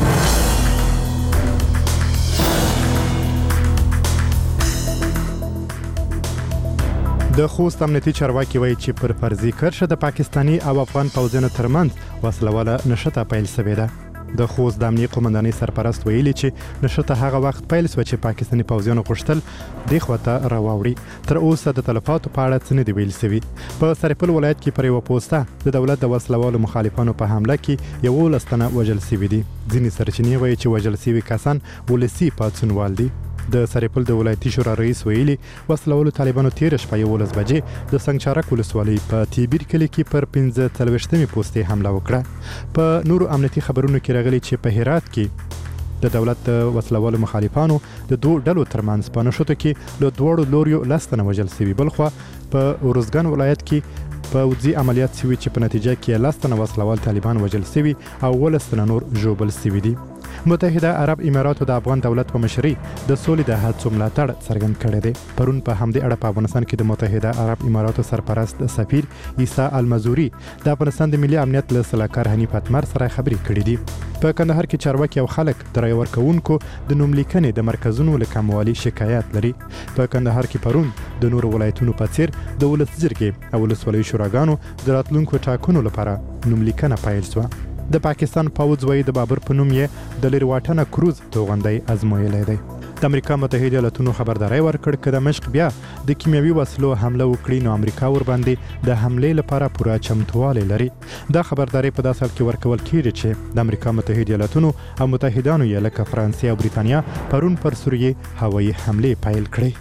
د خوست امنیتي چارواکي وایي چې پر فرضي کرښه د پاکستاني او افغان پوځونو ترمنځ وسلواله نښته پیل شوې ده. د خوست د امنیتي قومندانۍ سرپرست ویلي چې نښته هغه وخت پیل شوه چې پاکستاني پوځیانو غوښتل دې خواته راوړي. تر اوسه د تلفاتو په اړه څه نه دي ویل شوي. په سرپل ولایت کې پر یوه پوسټه د دولت د وسلوالو مخالفانو په حمله کې 11 تنه وژل شوي دي. ځینې سرچینې وایي چې وژل شوي کسان ولسي پاڅونوال دي. د سرپل د ولایتي شورا رئیس ویلي وسلوالو طالبانو تیر شپه 11 بجې د سنگچارک ولسوالۍ په تیبیر کلی کې پر 15 پوسټې حمله وکړه. په نورو امنیتي خبرونو کې راغلي چې په هرات کې د دولت وسلوالو مخالفانو د 2 ډلو ترمنځ په نښتو کې له دوړو لوریو 10 تنه وژل شوي. بلخوا په ورزګان ولایت کې په وځي عملیات شوي چې په نتیجه کې 10 تنه وسلوال طالبان وژل شوي او 12 تنه نور ژوبل شوي دي. متحده عرب اماراتو د افغان دولت په مشرۍ د سولې د هڅو ملاتړ څرګند کړی دی. پرون په همدې اړه په افغانستان کې د متحده عرب اماراتو سرپرست سفیر عیسی المزوري د افغانستان د ملي امنیت له سلاکار حنیف اتمر سره خبرې کړې دي. په کندهار کې چارواکي او خلک د رای ورکوونکو د نوم لیکنې د مرکزونو له کموالي شکایت لري. په کندهار کې پرون د نورو ولایتونو په څیر د ولس جرګې او ولسوالیو شوراګانو د راتلونکو ټاکنو لپاره نوم لیکنه پیل شوه. د پاکستان پوځ وایي د بابر په نوم یې د لري واټنه کروز توغندی ازمویلی دی. د امریکا متحده ایالاتونو خبرداري ورکړ چې د مشق بیا د کیمیاوي وسلو حمله وکړي نو امریکا ور باندې د حمله لپاره پوره چمتووالی لري. دا خبرداري په داسې حال کې ورکول کیږي چې د امریکا متحده ایالاتونو او متحدانو یې لکه فرانسې او بریتانیا پرون پر سوریه هوایي حمله پیل کړې.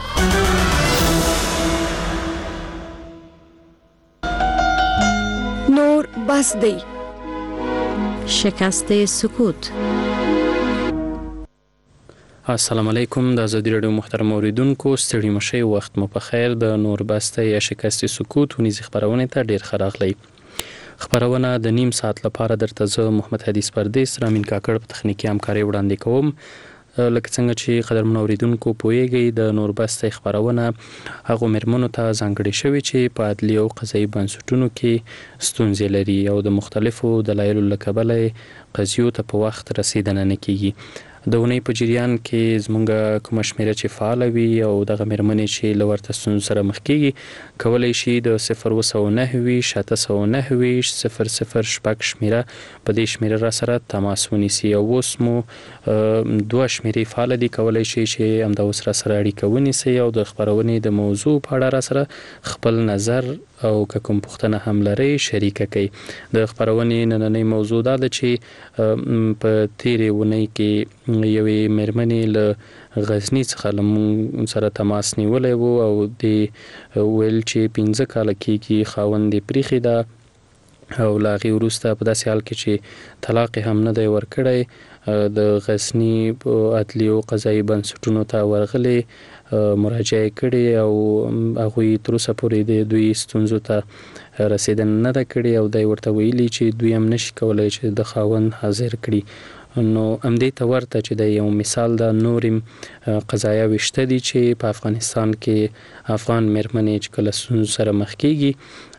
نور بس دی شکست سکوت. السلام علیکم. د آزادي رادیو محترم اوریدونکو ستړي مشئ، وخت مو په خیر. د نور بسته یا شکست سکوت ونیز خبرونه ته ډیر خراغلی. خبرونه د نیم ساعت لپاره درته زه محمد حدیث پردیس رامین کاکړ په تخنیکی همکاري وړاندې کوم. لکه څنګه چې قدرمن اوریدونکو پوهیږئ د نور بسته خبرونه هغه مرمنو ته ځانګړي شوی چې په عدلي او قضایي بنسټونو کې ستونزې لري او د مختلفو دلایلو له کبله قضیو ته په وخت رسیدنه نه کیږي. د ونې په جریان کې زمونږ کومه شمیره چې فعال وي او دغه مرمنې چې له ورته ستونزو سره مخ کیږي کولی شي د 009 709 00 شمیره په دې شمیره را سره تماس ونیسي. او اوس مو 2 شمیرې فعال دي، کولی شي چې همدا اوس را سره اړیکه ونیسي او د خبرونې د موضوع په اړه را سره خپل نظر او که کوم پوښتنه هم لري شریکه کړئ. د خبرونې نننۍ موضوع دا ده چې په تیرې اونۍ کې یوې مېرمنې له غزني څخه له موږ سره تماس نیولی و او د ویل چې 15 کاله کېږي خاوند یې پریښې ده او له هغې وروسته په داسې حال کې چې طلاق هم نه دی ورکړی د غزني عدلي او قضایي بنسټونو ته ورغلی مراجعه کړې او هغوی تر اوسه پورې د دوی ستونزو ته رسیدنه نه ده کړې او دی ورته ویلي چې دوی هم نشي کولی چې د خاوند حاضر کړي. نو همدې ته ورته چې د یو مثال د نورې قضایاوې شته دي چې په افغانستان کې افغان مېرمنې چې کله ستونزو سره مخ کېږي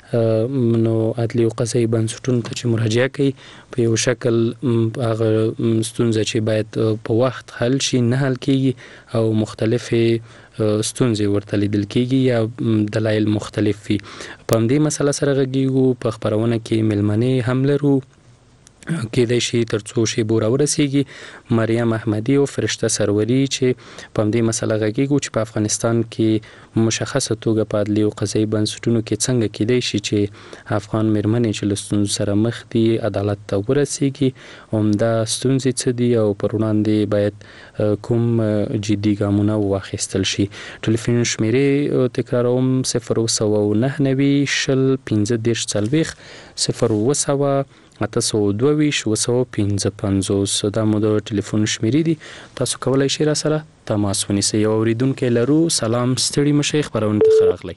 نو عدلي او قضایي بنسټونو ته چې مراجعه کوي په یو شکل هغه ستونزه چې باید په وخت حل شي نه حل کیږي او مختلفه ستونزې ورته لیدل کیږي یا دلایل مختلف وي. په همدې مسله سره غږیږو په خبرونه کې ملمنې هم لرو کېدای شي ترڅو شی بور ورسیږي مریم احمدی او فرشته سروری چې په همدې مسله غږیږو چې په افغانستان کې مشخصه توګه په عدلي او قضایي بنسټونو کې څنګه کېدای شي چې افغان مېرمنې چې له ستونزو سره مخ دي عدالت ته ورسیږي همدا ستونزې څه دي او پر وړاندې باید کوم جدي ګامونه واخیستل شي. ټلیفون شمیرې تکراروم 009 شل 15 40 0 822 255 دا مو د ټلیفون شمیرې دي. تاسو کولای شئ را سره تماس ونیسئ. یو اوریدونکو لرو. سلام ستړي مشه خبرونه ته راغلی.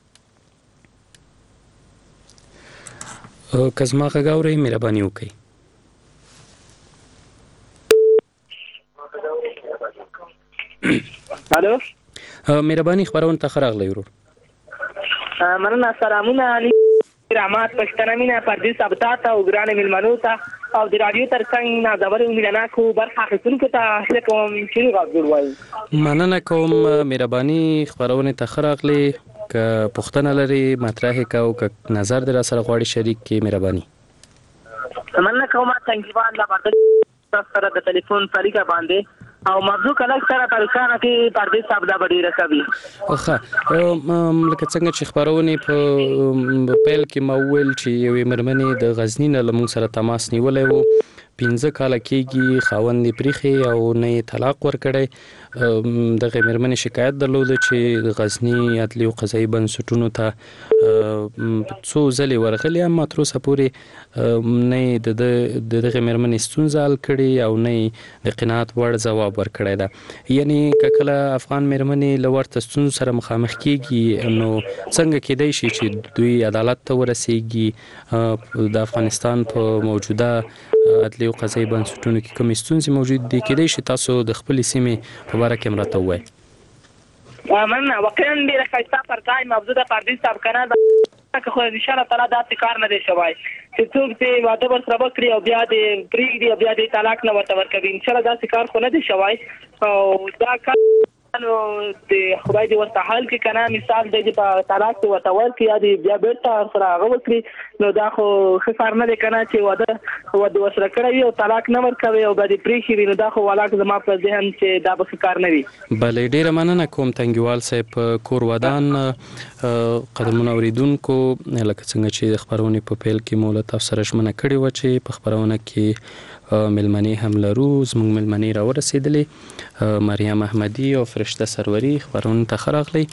کزما غاوري مهرباني وکړئ. الو مهرباني خبرونه ته راغلی ورور. مننه. سلامونه علي رحمت پښتنه مینا پردیس ابتات او ګران ملمنو ته او د رادیو ترڅنګ نازور ملناکو برخه اخیستونکو ته هله کوم چې غوږ وایي. مننه کوم مهرباني خبرونه ته راغلی. ک پښتنه لري مطرح کا او ک نظر در سره غواړي شریک کی مهرباني. مننه کوم څنګه لا باندې سره د ټلیفون طریقه باندې او موضوع کله سره پریشان کې پردیس صاحب دا ډیره کوي. اوخه لکه څنګه چې خبرونه په پیل کې مول چې یوې مرمنې د غزنی نه لمون سره تماس نیولای وو 15 کال کېږي خاوند پریخي او نه طلاق ورکړي. دغه مرمنې شکایت درلوده چې د غزنی عدلي او قضایي بنسټونو ته څو ځلې ورغلي اما تر اوسه پورې نه د دغه مرمنې ستونزه حل کړي او نه د قناعت وړ ځواب ورکړی ده. یعنی کله افغان مرمنې له ورته ستونزو سره مخامخ کېږي نو څنګه کېدای شي چې دوی عدالت ته ورسیږي؟ د افغانستان په موجوده عدلي او قضایي بنسټونو کې کوم ستونزې موجود دي؟ کېدای شي تاسو د خپل سیمې په اړه کې راته ووایئ. مننه. واقعا ډیره ښایسته پرځای موضوع د پردیس صاحب کنه که خو ان شاء الله تعالی دا کار نه دی شوی چې څوک دې واده ورسره وکړي او بیا دې پرېږدي او بیا دې طلاق نه ورته ورکوي. ان شاء الله دا کار خو نه دی شوی او دا کار نو د خدای دې ورته حل کې کنه مثال دې په طلاق ته ورته ورکړي یا دې بیا بیرته سره هغه وکړي نو دا خو ښه کار نه دی کنه چې واده ورسره کړی او طلاق نه ورکوي او بیا دې پرېښي نو دا خو ولاک زما په ذهن چې دا به کار نه وي. بلې ډیره مننه کوم تنګیوال صاحب کور ودان قدمونه اوریدونکو. لکه څنګه چې خبرونه په پیل کې مولت افسر شمنه کړي و چې په خبرونه کې ملمنې هم لرو. زموږ ملمنې را ورسېدلې مریم احمدی او فرشته سروری خبرونه ته راغلی.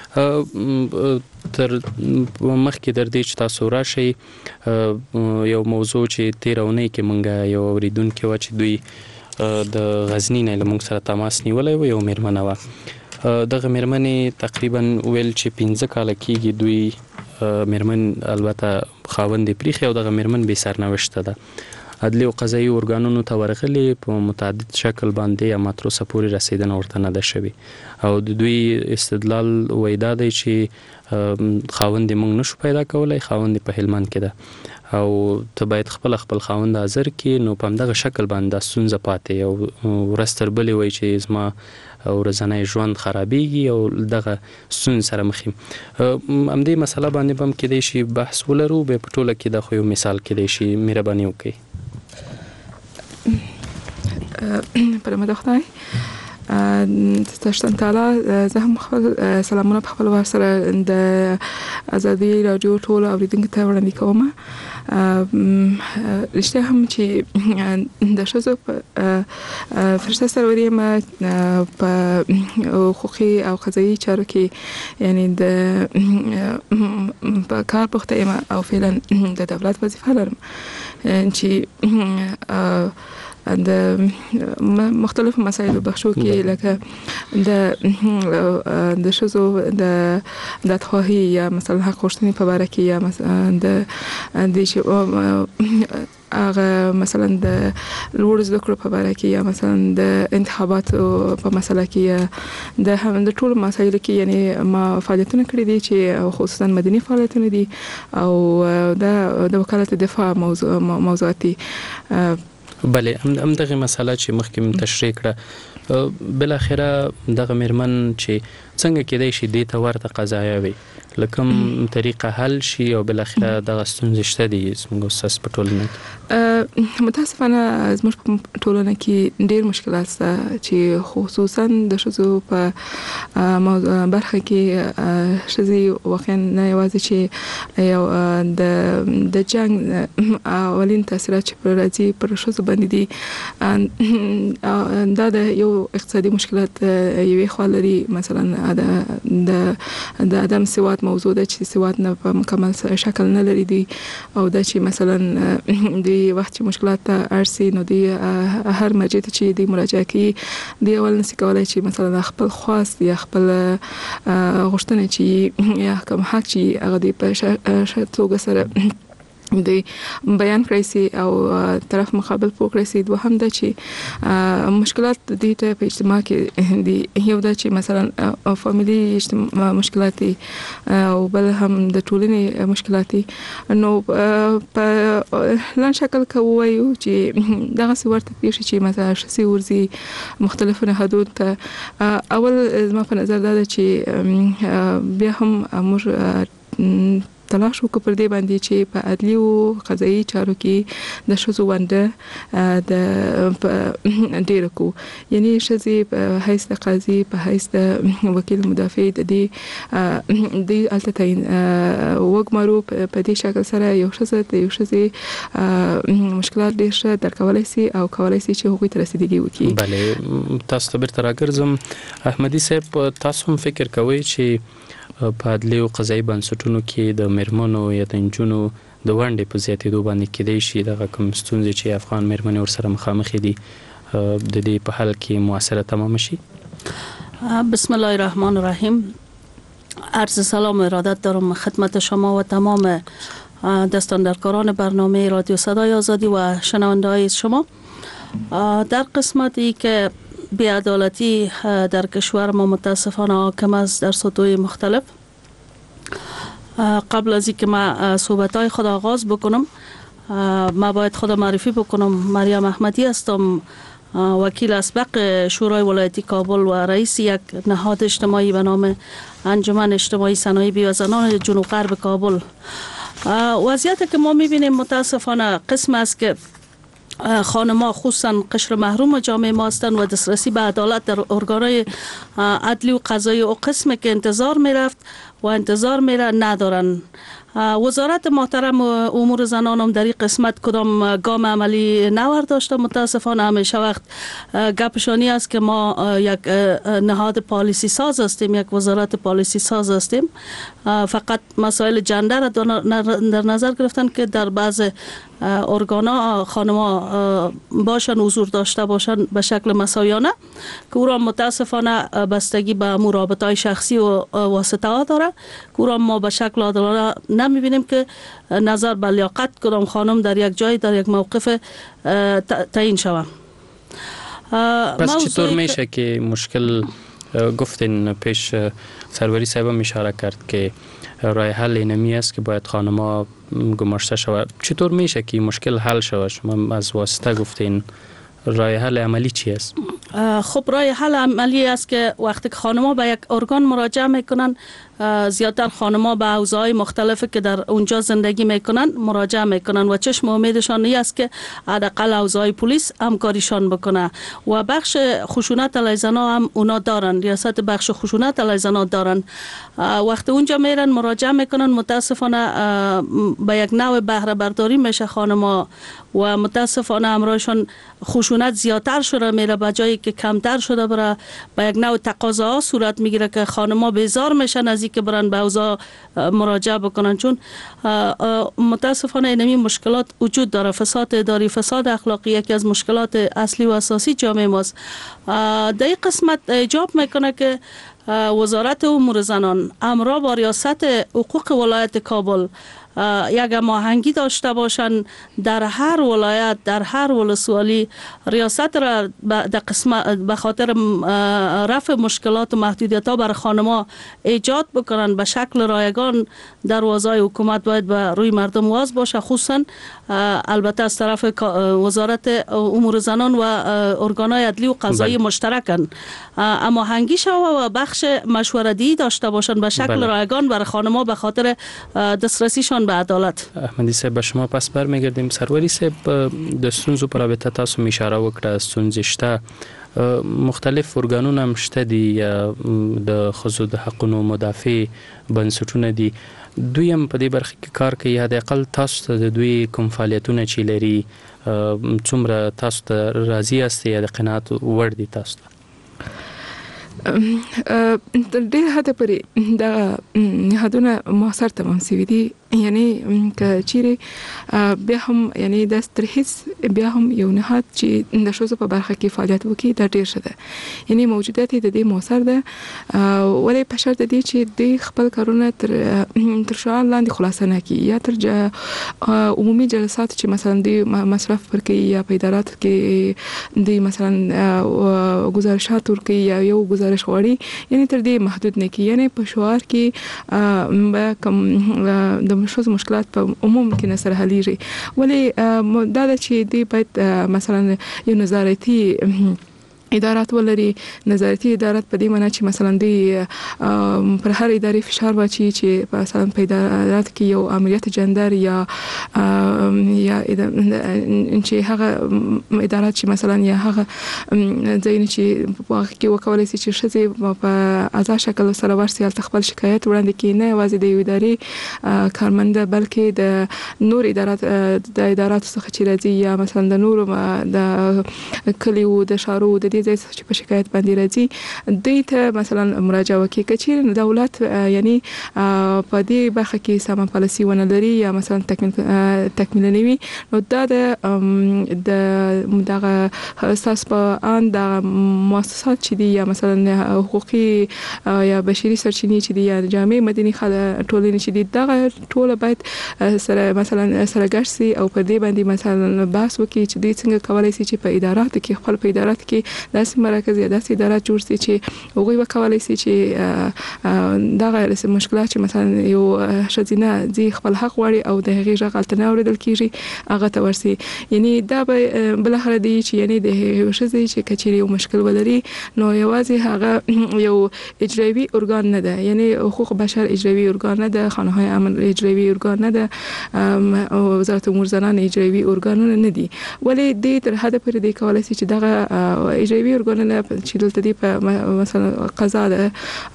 تر مخکې در دې چې تاسو راشئ یو موضوع چې 13 کې مونږه یو اوریدونکو و چې دوی د غزنی نه لمونږ سره تماس نیولای و یو مېرمنه و. دغه مېرمنې تقریبا ویل چې 15 کال کېږي دوی مېرمن البته خاوند پریخي او دغه مېرمن به سرنوشته ده. عدلي او قضایي ارګانونو ته ورغلي په متعدد شکل باندې یا ماتروسه پورې رسیدنه ورته نه ده شوی او د دوی استدلال وایي دا دی چې خاوند موږ نشو پیدا کولای، خاوند په هلمند کې ده او ته باید خپل خاوند حاضر کې نو په همدغه شکل باندې ستونزه پاتې او ورستر بلې وایي چې زما ورځنی ژوند خرابېږي او دغه ستونزې سره مخ یم. همدې مسله باندې هم کېدای شي بحث ولرو. بیا په ټوله کې دا خو یو مثال کېدای شي. مهرباني وکړئ. پر مدخنای تشتن تعالی زه هم خپل سلامونه په خپل وار سره د ازادي رادیو ټول اوریدونکو ته وړاندې کوم. رښتیا هم چې د شذو فرشته سروری ما په حقوقي او قضایي چارو کې یعنی د په کار بوخته یم او فعلا د دولت وظیفه لرم چې د مختلف مسایل بخشو کې لکه د شذو د خواهی یا مثلا حق غوښتنې په اړه کې یا مثلا د هغه مثلا د لوړ زده کړو په اړه کې یا مثلا د انتخاباتو په مسله کې د هم د ټول مسایلو کې یعنی ما فعالیتونه کړې دي چې خصوصا مدني فعالیتونه دي او د وکالت دفاع موضوعات دي. بله هم دغه مسله چې مخکې تشریح کړه بل اخره دغه مرمن چې څنګه کېدای شي د تورته قضایا وي لکم طریقه حل شي او بل اخره دغه ستونزې شته دي زموږ استاد په ټولنه متاسفانه زموږ په ټولنه کې ډېر مشکلات شته چې خصوصا د ښځو په برخه کې ښځې واقعا نه یوازې چې یو د جنگ اولین تاثیرات چې پر راځي پر ښځو باندې دي دا د یو اقتصادي مشکلات یوې خوا لري مثلا د عدم سواد موضوع ده چې سواد نه په مکمل شکل نه لري دي او دا چې مثلا د وخت مشکلات ارسي نو دی هر مرجع چې د مراجعه کوي دی اول نسی کولای چې مثلا خپل خواست یا خپل غوښتنه چې یا کوم حق چې هغه دی په توګه سره د بیان کړی سي او طرف مقابل پوکړی سي دوه هم د چې مشکلات د دې په اجتماع کې دي یو د چې مثلا فاميلي مشکلات او بل هم د ټولنې مشکلات نو په لن شکل کوي چې دغه څورته پیښ چې مثلا شسي ورزي مختلفونه حدود ته اول زما په نظر دا چې بیا هم موږ تلاش وکړو پر دې باندې چې په عدلي او قضایي چارو کې د ښځو ونده د ډیر کو یعنی ښځې په حیث د قاضي په حیث د وکیل مدافع د دې التتاین وګمرو په دې شکل سره یو ښځې مشکلات ډیر ښه درکولای شي او کولای شي چې هغوی ته رسیدګي وکړي. بله تاسو ته بیرته راګرځم احمدي صاحب تاسو هم فکر کوئ چې په عدلي او قضایي بنسټونو کې د مرمنو یا د نجونو د ونډې په زیاتېدو باندې کېدای شي دغه کوم ستونزې چې افغان مرمنې ورسره مخامخ دي د دې په حل کې مؤثره تمام شي؟ بسم الله الرحمن الرحیم. عرض سلام و ارادت دارم خدمت شما و تمام دستاندرکاران برنامه رادیو صدای آزادی و شنونده‌های شما. در قسمتی که بی‌عدالتی در کشور ما متاسفانه حاکم است در سطوح مختلف، قبل از اینکه ما صحبت‌های خود آغاز بکنم ما باید خود معرفی بکنم. مریم احمدی هستم، وکیل اسبق شورای ولایتی کابل و رئیس یک نهاد اجتماعی به نام انجمن اجتماعی صنایع و زنان جنوب غرب کابل. وضعیتی که ما می‌بینیم متاسفانه قسم است که خانم‌ها خصوصا قشر محروم جامعه ما هستند و دسترسی به عدالت در ارگان‌های عدلی و قضایی و قسمی که انتظار می‌رفت و انتظار می‌ره ندارن. وزارت محترم امور زنان هم در این قسمت کدام گام عملی نورداشته. متاسفانه همیشه وقت گپشانی است که ما یک نهاد پالیسی ساز هستیم، یک وزارت پالیسی ساز هستیم. فقط مسائل جندر را در نظر گرفتن که در بعض ارگانا خانم‌ها باشن حضور داشته باشن به شکل مساویانه که او را متاسفانه بستگی به مرابطه‌های شخصی و واسطه ها داره که او را ما به شکل عادلانه نمی‌بینیم که نظر به لیاقت کدام خانم در یک جای در یک موقف تعیین شود. پس چطور میشه که مشکل گفتین پیش سروری صاحب هم اشاره کرد که راه حل اینمی است که باید خانم‌ها گماشته شود، چطور میشه که مشکل حل شود؟ شما از واسطه گفتین، راه حل عملی چی است؟ خب راه حل عملی است که وقتی که خانم‌ها به یک ارگان مراجعه میکنن، زیادتر خانم‌ها به حوزه‌های مختلفی که در اونجا زندگی میکنن مراجعه میکنن و چشم امیدشان این است که حداقل حوزه‌های پلیس همکاریشان بکنه و بخش خشونت علیه زنان هم اونا دارن، ریاست بخش خشونت علیه زنان دارن. وقتی اونجا میرن مراجعه میکنن متاسفانه به یک نوع بهره برداری میشه خانم‌ها و متاسفانه همراهشان خشونت زیادتر شده میره به جایی که کمتر شده بره. به یک نوع تقاضاها صورت میگیره که خانم‌ها بیزار میشن از که برن به اوضاع مراجعه بکنن، چون متاسفانه اینمی مشکلات وجود داره. فساد اداری، فساد اخلاقی یکی از مشکلات اصلی و اساسی جامعه ماست. در این قسمت ایجاب میکنه که وزارت امور زنان همراه با ریاست حقوق ولایت کابل یک هماهنگی داشته باشند در هر ولایت، در هر ولسوالی ریاست را به خاطر رفع مشکلات و محدودیت‌ها بر خانم‌ها ایجاد بکنن به شکل رایگان. دروازه‌های حکومت باید به روی مردم واز باشه، خصوصا البته از طرف وزارت امور زنان و ارگان‌های عدلی و قضایی مشترکن هماهنگی شود و بخش مشورتی داشته باشند به شکل رایگان بر خانم‌ها به خاطر دسترسیشان به عدالت. احمدی صاحب به شما پس برمیگردیم. سروری صاحب د ستونزو په رابطه تاسو اشاره وکړه، ستونزې شته، مختلف ارګانونه هم شته دي، د ښځو د حقونو مدافع بنسټونه دي، دوی هم په دې برخه کې کار کوي. یا د اقل تاسو ته د دوی کوم فعالیتونه چې لري څومره تاسو ته راضي یاست یا د قناعت وړ دي تاسو ته؟ ډېر حد پورې دا نهادونه موثر تمام شوي دي، یعنی که چیرې بیا هم یعنی د سترهیس بیا هم یو نهاد چې د ښځو په برخه کې فعالیت وکړي دا ډېر ښه ده، یعنی موجودیت یې د دې موثر ده، ولې په شرط دی چې د خپل کارونه تر شعار لاندې خلاصه نه کړي یا تر عمومي جلسات چې مثلا د مصرف ورکوي یا په اداراتو کې د مثلا گزارشات ورکوي یا یو گزارش غواړي، یعنی تر دې محدود نه کړي، یعنی په شعار کې به کوم د مشکلات په عموم کې نه سره حلیږي، ولې دا چې دی باید مثلا یو نظارتي ادارات ولري. نظارتي ادارات په دې معنی چې مثلا دی پر هر ادارې فشار واچي چې مثلا په ادارات کې یو امنیت جندر یا چې هغه ادارات چې مثلا یا هغه ځین چې په کې وکولای شي چې شته په ازاد شکل سره ورسي خپل شکایت وړاندې کړي، نه یوازې د ادارې کارمند بلکې د نور ادارات د ادارات څخه چې راځي یا مثلا د نور د کلیو د شارو د دې چې په شکایت باندې راځي دوی ته مثلا مراجعه وکړي. چې دولت یعنی په دې برخه کې سم پالیسي ونه لري یا مثلا تکمیل نه وي، نو دا د دغه اساس په ان د مؤسسات چې دي یا مثلا حقوقي یا بشري سرچینې چې دي یا جامع مدني ټولنې چې دي دغه ټول باید سره مثلا سره ګرځي او په دې باندې مثلا بحث وکړي چې دوی څنګه کولای شي چې په ادارات کې خپل په ادارات کې داسې مراکز یا داسې ادارات جوړ شي چې هغوی وکولای شي چې دغه مشکلات چې مثلا یو ښځینه ځي خپل حق غواړي او د هغې غږ هلته نه اورېدل کېږي هغه ته ورسي، یعنی دا به بالاخره دی چې یعنی د هغې ښځې چې که چیرې یو مشکل ولري نو یوازې هغه یو اجرایوي ارګان نه ده، یعنی حقوق بشر اجرایوي ارګان نه ده، خانه‌های امن اجرایوي ارګان نه ده، وزارت امور زنان اجرایوي ارګانونه نه دي، ولې دې تر حده پورې دی کولای شي چې دغه اجرایوي ارګانونه چې دلته دی په مثلا قضا ده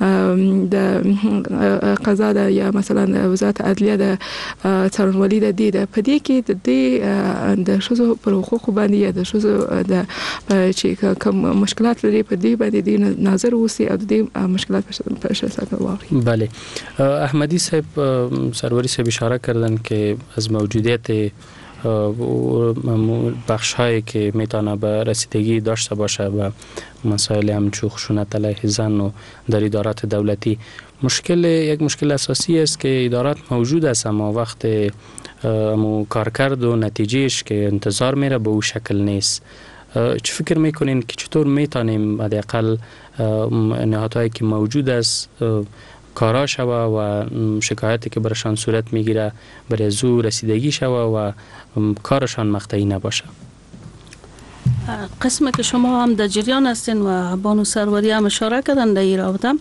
د قضا ده یا مثلا وزارت عدلیه ده څارنوالي ده دی په دې کې د ښځو پر حقوقو باندې یا د ښځو د چې کوم مشکلات لري په دې باندې دی نظر وسی او د مشکلات پر شخصیت واقعي. بله احمدی صاحب سروری صاحب اشاره کردن که از موجودیت بخش‌هایی که میتونه به رسیدگی داشته باشه و مسائل همچون خشونت علیه زن و در ادارات دولتی یک مشکل اساسی است که ادارات موجود است اما وقت کارکرد و نتیجهش که انتظار میره به او شکل نیست. چه فکر میکنین که چطور میتونیم حداقل نهادهایی که موجود است کارا شوه و شکایتی که برشان صورت میگیره برای زو رسیدگی شوه و کارشان مقطعی نباشه؟ قسم که شما هم در جریان هستین و بانو سروری هم اشاره کردن در این رابطه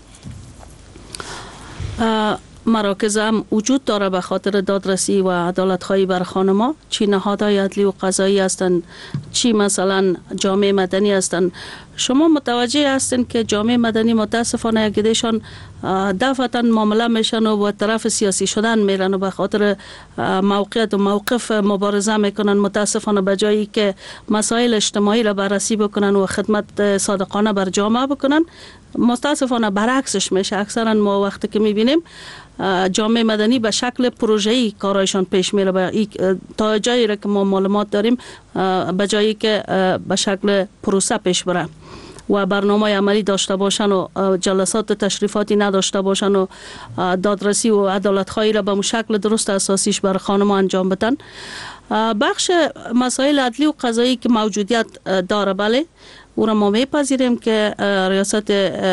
مراکز هم وجود داره به خاطر دادرسی و عدالت خواهی بر خانم‌ها، چی نهادهای عدلی و قضایی هستند چی مثلا جامعه مدنی هستند. شما متوجه هستین که جامعه مدنی متاسفانه یکیشان دفعتا معامله میشن و طرف سیاسی شدن میرن و به خاطر موقعیت و موقف مبارزه میکنن، متاسفانه به جایی که مسائل اجتماعی را بررسی بکنن و خدمت صادقانه بر جامعه بکنن متاسفانه برعکسش میشه. اکثرا ما وقتی که میبینیم جامعه مدنی به شکل پروژه‌ای کارایشان پیش میره تا جایی را که ما معلومات داریم به جایی که به شکل پروسه پیش بره و برنامه عملی داشته باشن و جلسات تشریفاتی نداشته باشن و دادرسی و عدالت خواهی را به شکل درست اساسیش بر خانم انجام بدن. بخش مسائل عدلی و قضایی که موجودیت داره، بله او را ما میپذیریم که ریاست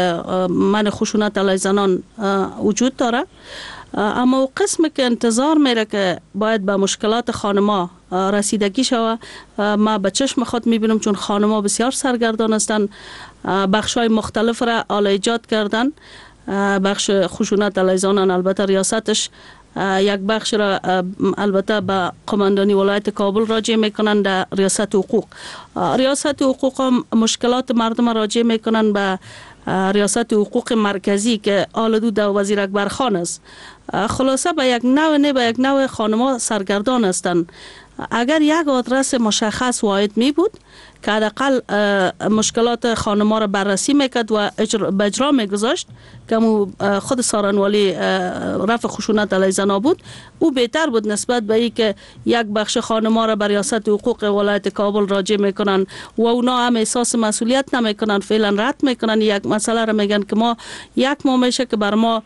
منع خشونت علیه زنان وجود داره، اما قسمی که انتظار میره که باید به مشکلات خانما رسیدگی شود، ما به چشم خود میبینم چون خانما بسیار سرگردان هستند. بخش‌های مختلف را حالا ایجاد کردن. بخش خشونت علیه زنان البته ریاستش یک بخش را البته به قماندانی ولایت کابل راجع میکنن در ریاست حقوق. ریاست حقوق هم مشکلات مردم راجع میکنن به ریاست حقوق مرکزی که آلدو در وزیر اکبر خان است. خلاصه به یک نوع نه به یک نوع خانما سرگردان هستند. اگر یک آدرس مشخص واحد می بود که حداقل مشکلات خانما را بررسی میکرد و به اجرا میگذاشت که خود سارنوالی رفع خشونت علیه زنان بود، او بهتر بود نسبت به این که یک بخش خانما را بر ریاست حقوق ولایت کابل راجع میکنن و اونا هم احساس مسئولیت نمیکنن، فعلا رد میکنن یک مسئله را میگن که ما یک ماه میشه که بر ما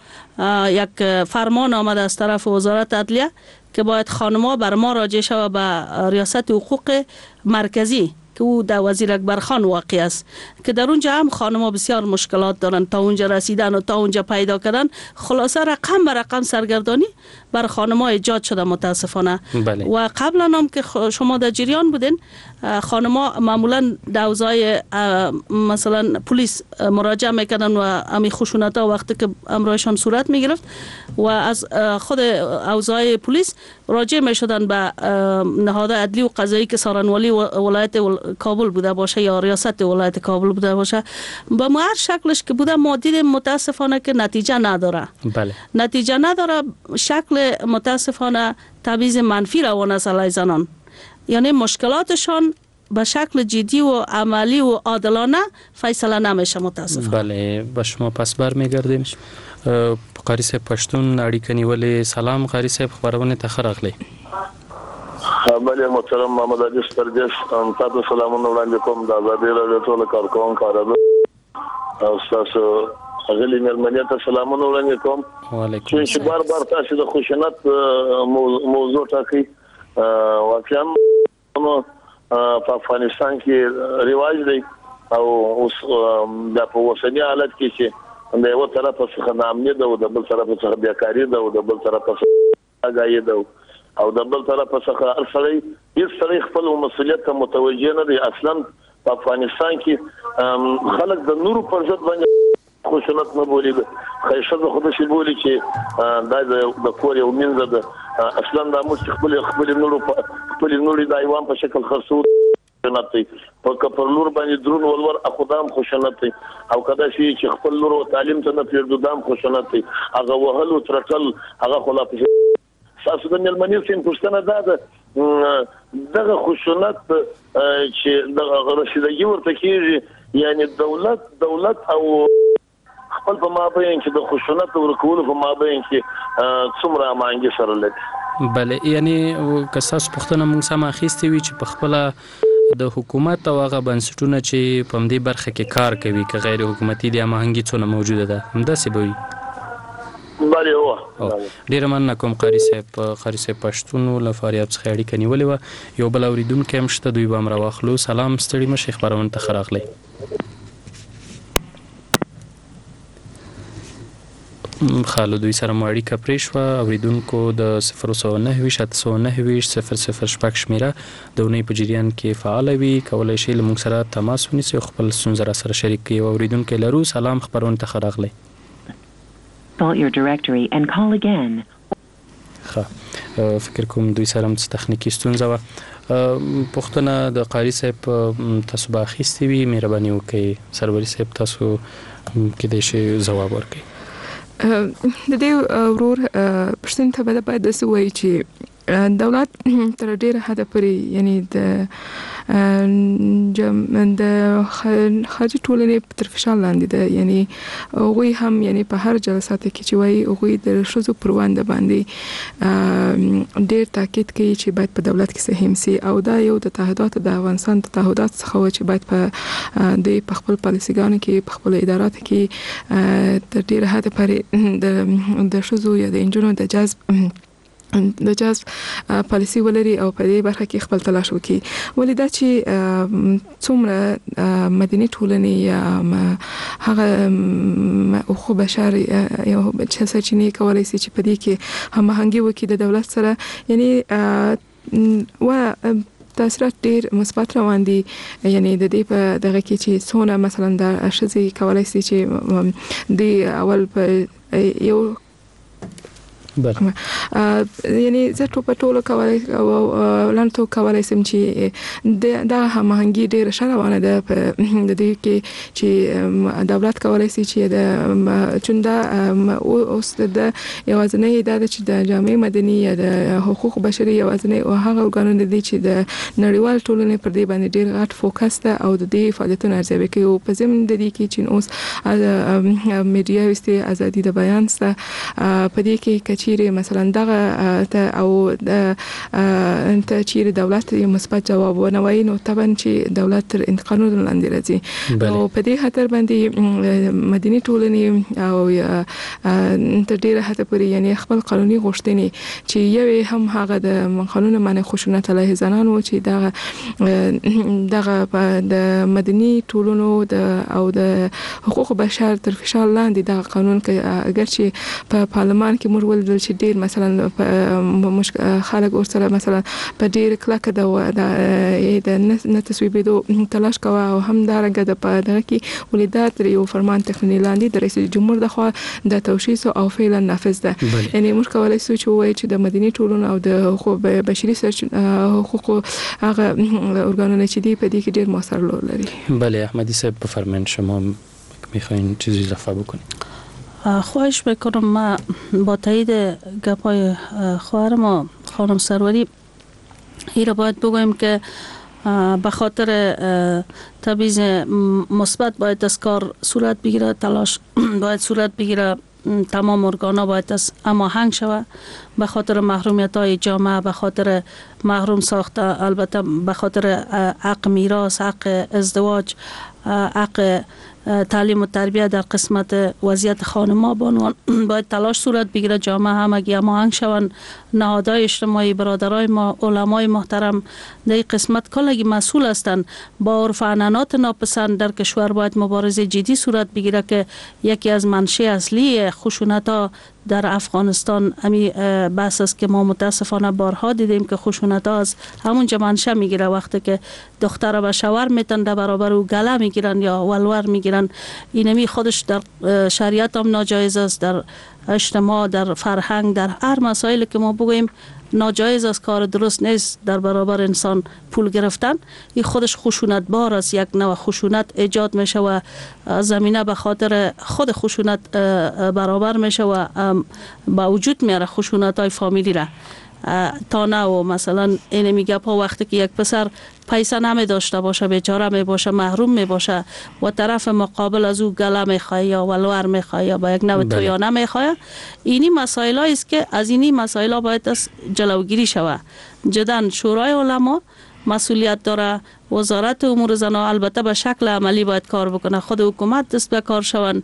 یک فرمان آمده از طرف وزارت عدلیه که باید خانما بر ما راجع شود به ریاست حقوق مرکزی که او در وزیر اکبر خان واقع است، که در اونجا هم خانما بسیار مشکلات دارن تا اونجا رسیدن و تا اونجا پیدا کردن. خلاصه رقم به رقم سرگردانی بر خانما ایجاد شده متاسفانه. بله. و قبلا هم که شما در جریان بودین، خانما معمولا در اوضاع مثلا پلیس مراجعه میکردن و امی خشونت ها وقتی که امرایشان صورت میگرفت و از خود اوضاع پلیس راجع میشدن به نهاد عدلی و قضایی که سارنوالی ولایت کابل بوده باشه یا ریاست ولایت کابل بوده باشه. به هر شکلش که بوده ما دیدیم متاسفانه که نتیجه نداره. بله. نتیجه نداره. شکل متاسفانه تبعیض منفی روان است علیه زنان، یعنی مشکلاتشان به شکل جدی و عملی و عادلانه فیصله نمیشه متاسفانه. بله، به شما پس برمیگردیم. قاری صاحب پښتون اړیکه نیولې. سلام قاری صاحب، خبرونه ته ښه راغلی. بله محترم محمد علي سترګش، تاسو سلامونه وړاندې کوم د آزادۍ راډیو ټول کارکونکو او تاسو غلي ملمنیت سلامونه وړاندې کوم. وعلیکم چې بار تاسو د خشونت موضوع ټاکي. واقعا په افغانستان کې رواج دی او اوس د په وسنی حالت کې چې د یو طرف څخه نامنیت ده او د بل طرف څخه بیکاری ده او د بل طرف څخه غایې ده او د بل طرف څخه ارسلې هیڅ طریق خپل مسؤلیت ته متوجه نه دي. اصلا په افغانستان کې خلک د نورو پر ضد باندې خشونت نه بولي، خیشت خود شي بولي چې د کور یو منځ ده. اصلا د موږ خپل نورو د ایوان په شکل خرڅو خشونت دی، په کپر لور باندې درون ولور اخدام خشونت دی، او کدا شي چې خپل لور تعلیم ته نه پیردو دام خشونت دی. هغه وهلو ترټل هغه خلاف تاسو د ملمنې سیم پښتنه ده دغه خشونت چې د رسیدګي ورته کیږي، یعنی دولت او خپل په مابین کې د خشونت ورکول په مابین کې څومره مانګي سره لري. بله، یعنی کساس پښتنه موږ سم اخیستې وي چې په خپل د حکومت او هغه بنسټونه چې په دې برخه کې کار کوي که غیر حکومتي دي هماهنګي څونه موجوده ده همداسې به وي. بله هو. ډیره مننه کوم قاری صاحب پښتون له فاریاب څخه اړیکه نیولې وه. یو بل اوریدونکی هم شته، دوی به هم راواخلو. سلام، ستړي مشئ، خپرونه ته ښه راغلی. خالو دوی سره مو اړیکه پرې شوه. اوریدونکو د 009-809-00 شمیره د اونۍ په جریان کې فعاله وي، کولی شئ له موږ سره تماس ونیسئ او خپل ستونزه راسره شریک کړئ. یو اوریدونکی لرو. سلام، خپرونه ته ښه راغلی. فکر کوم دوی سره هم تخنیکی ستونزه وه. پوښتنه د قاری صاحب تاسو به اخیستې وي، مهرباني وکړئ سروري صاحب تاسو کیدای شي ځواب ورکړئ. د دې ورور پښتون ته باید داسې وایي چې دولت تر ډیره حد پورې یعنی د خارجي ټولنې تر فشار لاندې ده، یعنی هغوی هم یعنی په هر جلساتو کې چې وایي هغوی د ښځو پر وړاندې باندې ډیر تاکید کوي چې باید په دولت کې سهم سي، او دا یو د تعهداتو د افغانستان د تعهدات څخه و چې باید په خپل پالیسيګانو کې په خپل اداراتو کې تر ډیره حد پورې د ښځو یا د انجونو د جذب پالیسي ولري او په دې برخه کې خپل تلاش وکړي. ولې دا چې څومره مدني ټولنې یا هغه خو بشر یو سرچینې کولای شي چې په دې کې هماهنګي وکړي د دولت سره، یعنی و تاثیرات ډیر مثبت روان دي. یعنی د دې په دغه کې چې څونه مثلا د ښځې کولای شي چې د اول په یو یعنی زه په ټولو کولای او لنټو کولای سم چې دا هماهنګي ډیره شروانه ده په دې کې چې دولت کولای شي چې د چوندا اوس د یوازنۍ اداره چې د جامعه مدني یا د حقوق بشري یوازنۍ او هغه ورګانونه دي چې د نړیوال ټولنې پر دې باندې ډیر غټ فوکس ده او د دې فعالیتونو ارزیابي کوي. او په ضمن د دې کې چې اوس میډیا وستي ازادي د بیان سره په دې کې مثلا دغه او انت چې دولت یو مثبت جواب ونوي نو طبعا چې دولت تر انتقادونو لاندې راځي. او په دې خاطر باندې مدني ټولنې او انت ډیره هته پوری یعنی خپل قانوني غوښتنې چې یو هم هغه د قانون منع خشونت علیه زنانو چې دغه د مدني ټولنو او د حقوق بشر تر فشار لاندې دغه قانون کې اگر چې په پارلمان کې موږ ولدل چې ډیر مثلا خلک ورسره مثلا په ډیر کلکه د تصویبېدو تلاش کوي او هم دا رنګ د پدغه کې ولیدات یو فرمان تخنیک لاندې د رئیس جمهور د خوا د توشیح او فعلا نافذ ده. یعنی موږ کولای شو چې وایي چې د مدني ټولنو او د حقوق بشري حقوق هغه ارګانونه چې دی په دې کې ډیر موثر رول لري. بله احمدی صاحب بفرمایید شما میخواین چیزی اضافه بکنید؟ خواهش میکنم ما با تایید گپای خواهرم و خانم سروری این را باید بگویم که به خاطر تبعیض مثبت باید از کار صورت بگیره، تلاش باید صورت بگیره، تمام ارگانا باید از هماهنگ شود. به خاطر محرومیت های جامعه، به خاطر محروم ساخته، البته به خاطر حق میراث، حق ازدواج، حق تعلیم و تربیت در قسمت وضعیت خانم‌ها بانوان باید تلاش صورت بگیره. جامعه همگی هماهنگ شوند. نهادهای اجتماعی، برادرای ما، علمای محترم در این قسمت کلگی مسئول هستند. با عرف عنعنات ناپسند در کشور باید مبارزه جدی صورت بگیره که یکی از منشأ اصلی خشونت‌ها در افغانستان همین بحث است که ما متاسفانه بارها دیدیم که خشونت‌ها از همونجا منشأ میگیره. وقتی که دختر به شوهر میتن در برابر او گله میگیرن یا ولور میگیرن، اینمی خودش در شریعت هم ناجایز است، در اجتماع، در فرهنگ، در هر مسائلی که ما بگوییم ناجایز است، کار درست نیست در برابر انسان پول گرفتن. این خودش خشونت بار است، یک نوع خشونت ایجاد میشه و زمینه به خاطر خود خشونت برابر میشه و با وجود میاره خشونت های فامیلی را. تا نه مثلا این میگه پا وقتی که یک پسر پیسه نمی داشته باشه، بیچاره می باشه، محروم می باشه و طرف مقابل از او گله می خواهی یا ولور می خواهی یا با یک نوع تویانه می خواهی، اینی مسائل است که از اینی مسائل باید جلوگیری شود. جدا شورای علما مسئولیت داره، وزارت امور زنان البته به شکل عملی باید کار بکنه، خود حکومت دست به کار شون،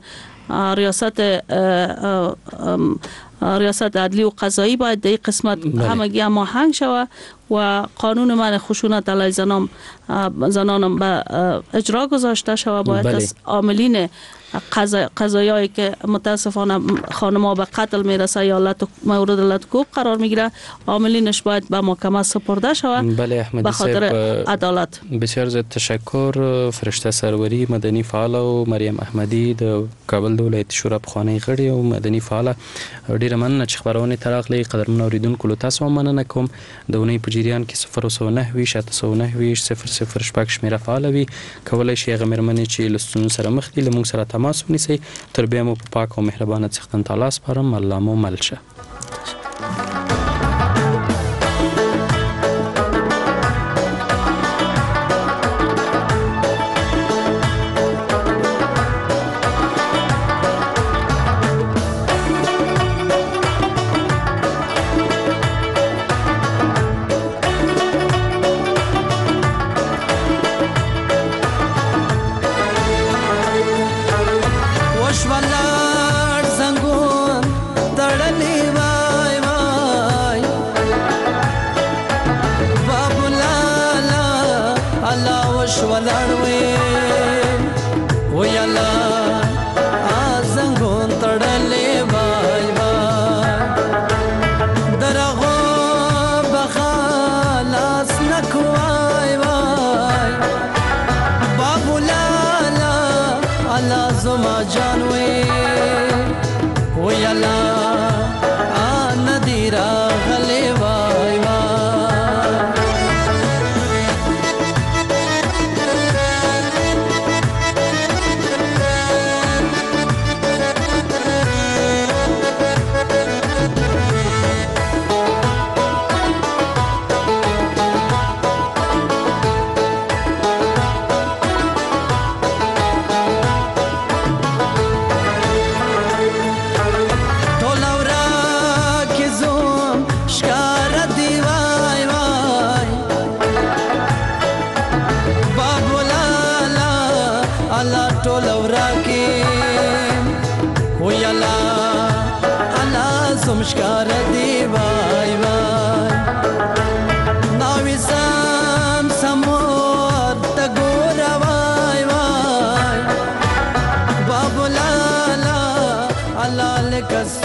ریاست عدلی و قضایی باید در این قسمت همگی هماهنگ شود و قانون منع خشونت علیه زنان به اجرا گذاشته شود. باید از عاملین قضایایی که متاسفانه خانم‌ها به قتل میرسه یا مورد لطکوب قرار میگیره، عاملینش باید به محکمه سپرده شود به خاطر عدالت. بسیار زیاد تشکر. فرشته سروری مدنی فعال او مریم احمدی د کابل د ولایتي شورا پخوانی غړي او مدني فعال، ډیره مننه چې خبرونه تراغلي. قدرمن اوریدونکو له تاسو مننه کوم. د ونې په جریان کې 009 شمیره فعال وي، کولای شي هغه مېرمنې چې له ستونزو سره مخ دي له موږ سره تماس ونیسي. تر بیا مو په پاک او مهربانه څښتن تعالی سپارم. الله مو مل شه. یلا ندیرا غلی وای وای مشکار دی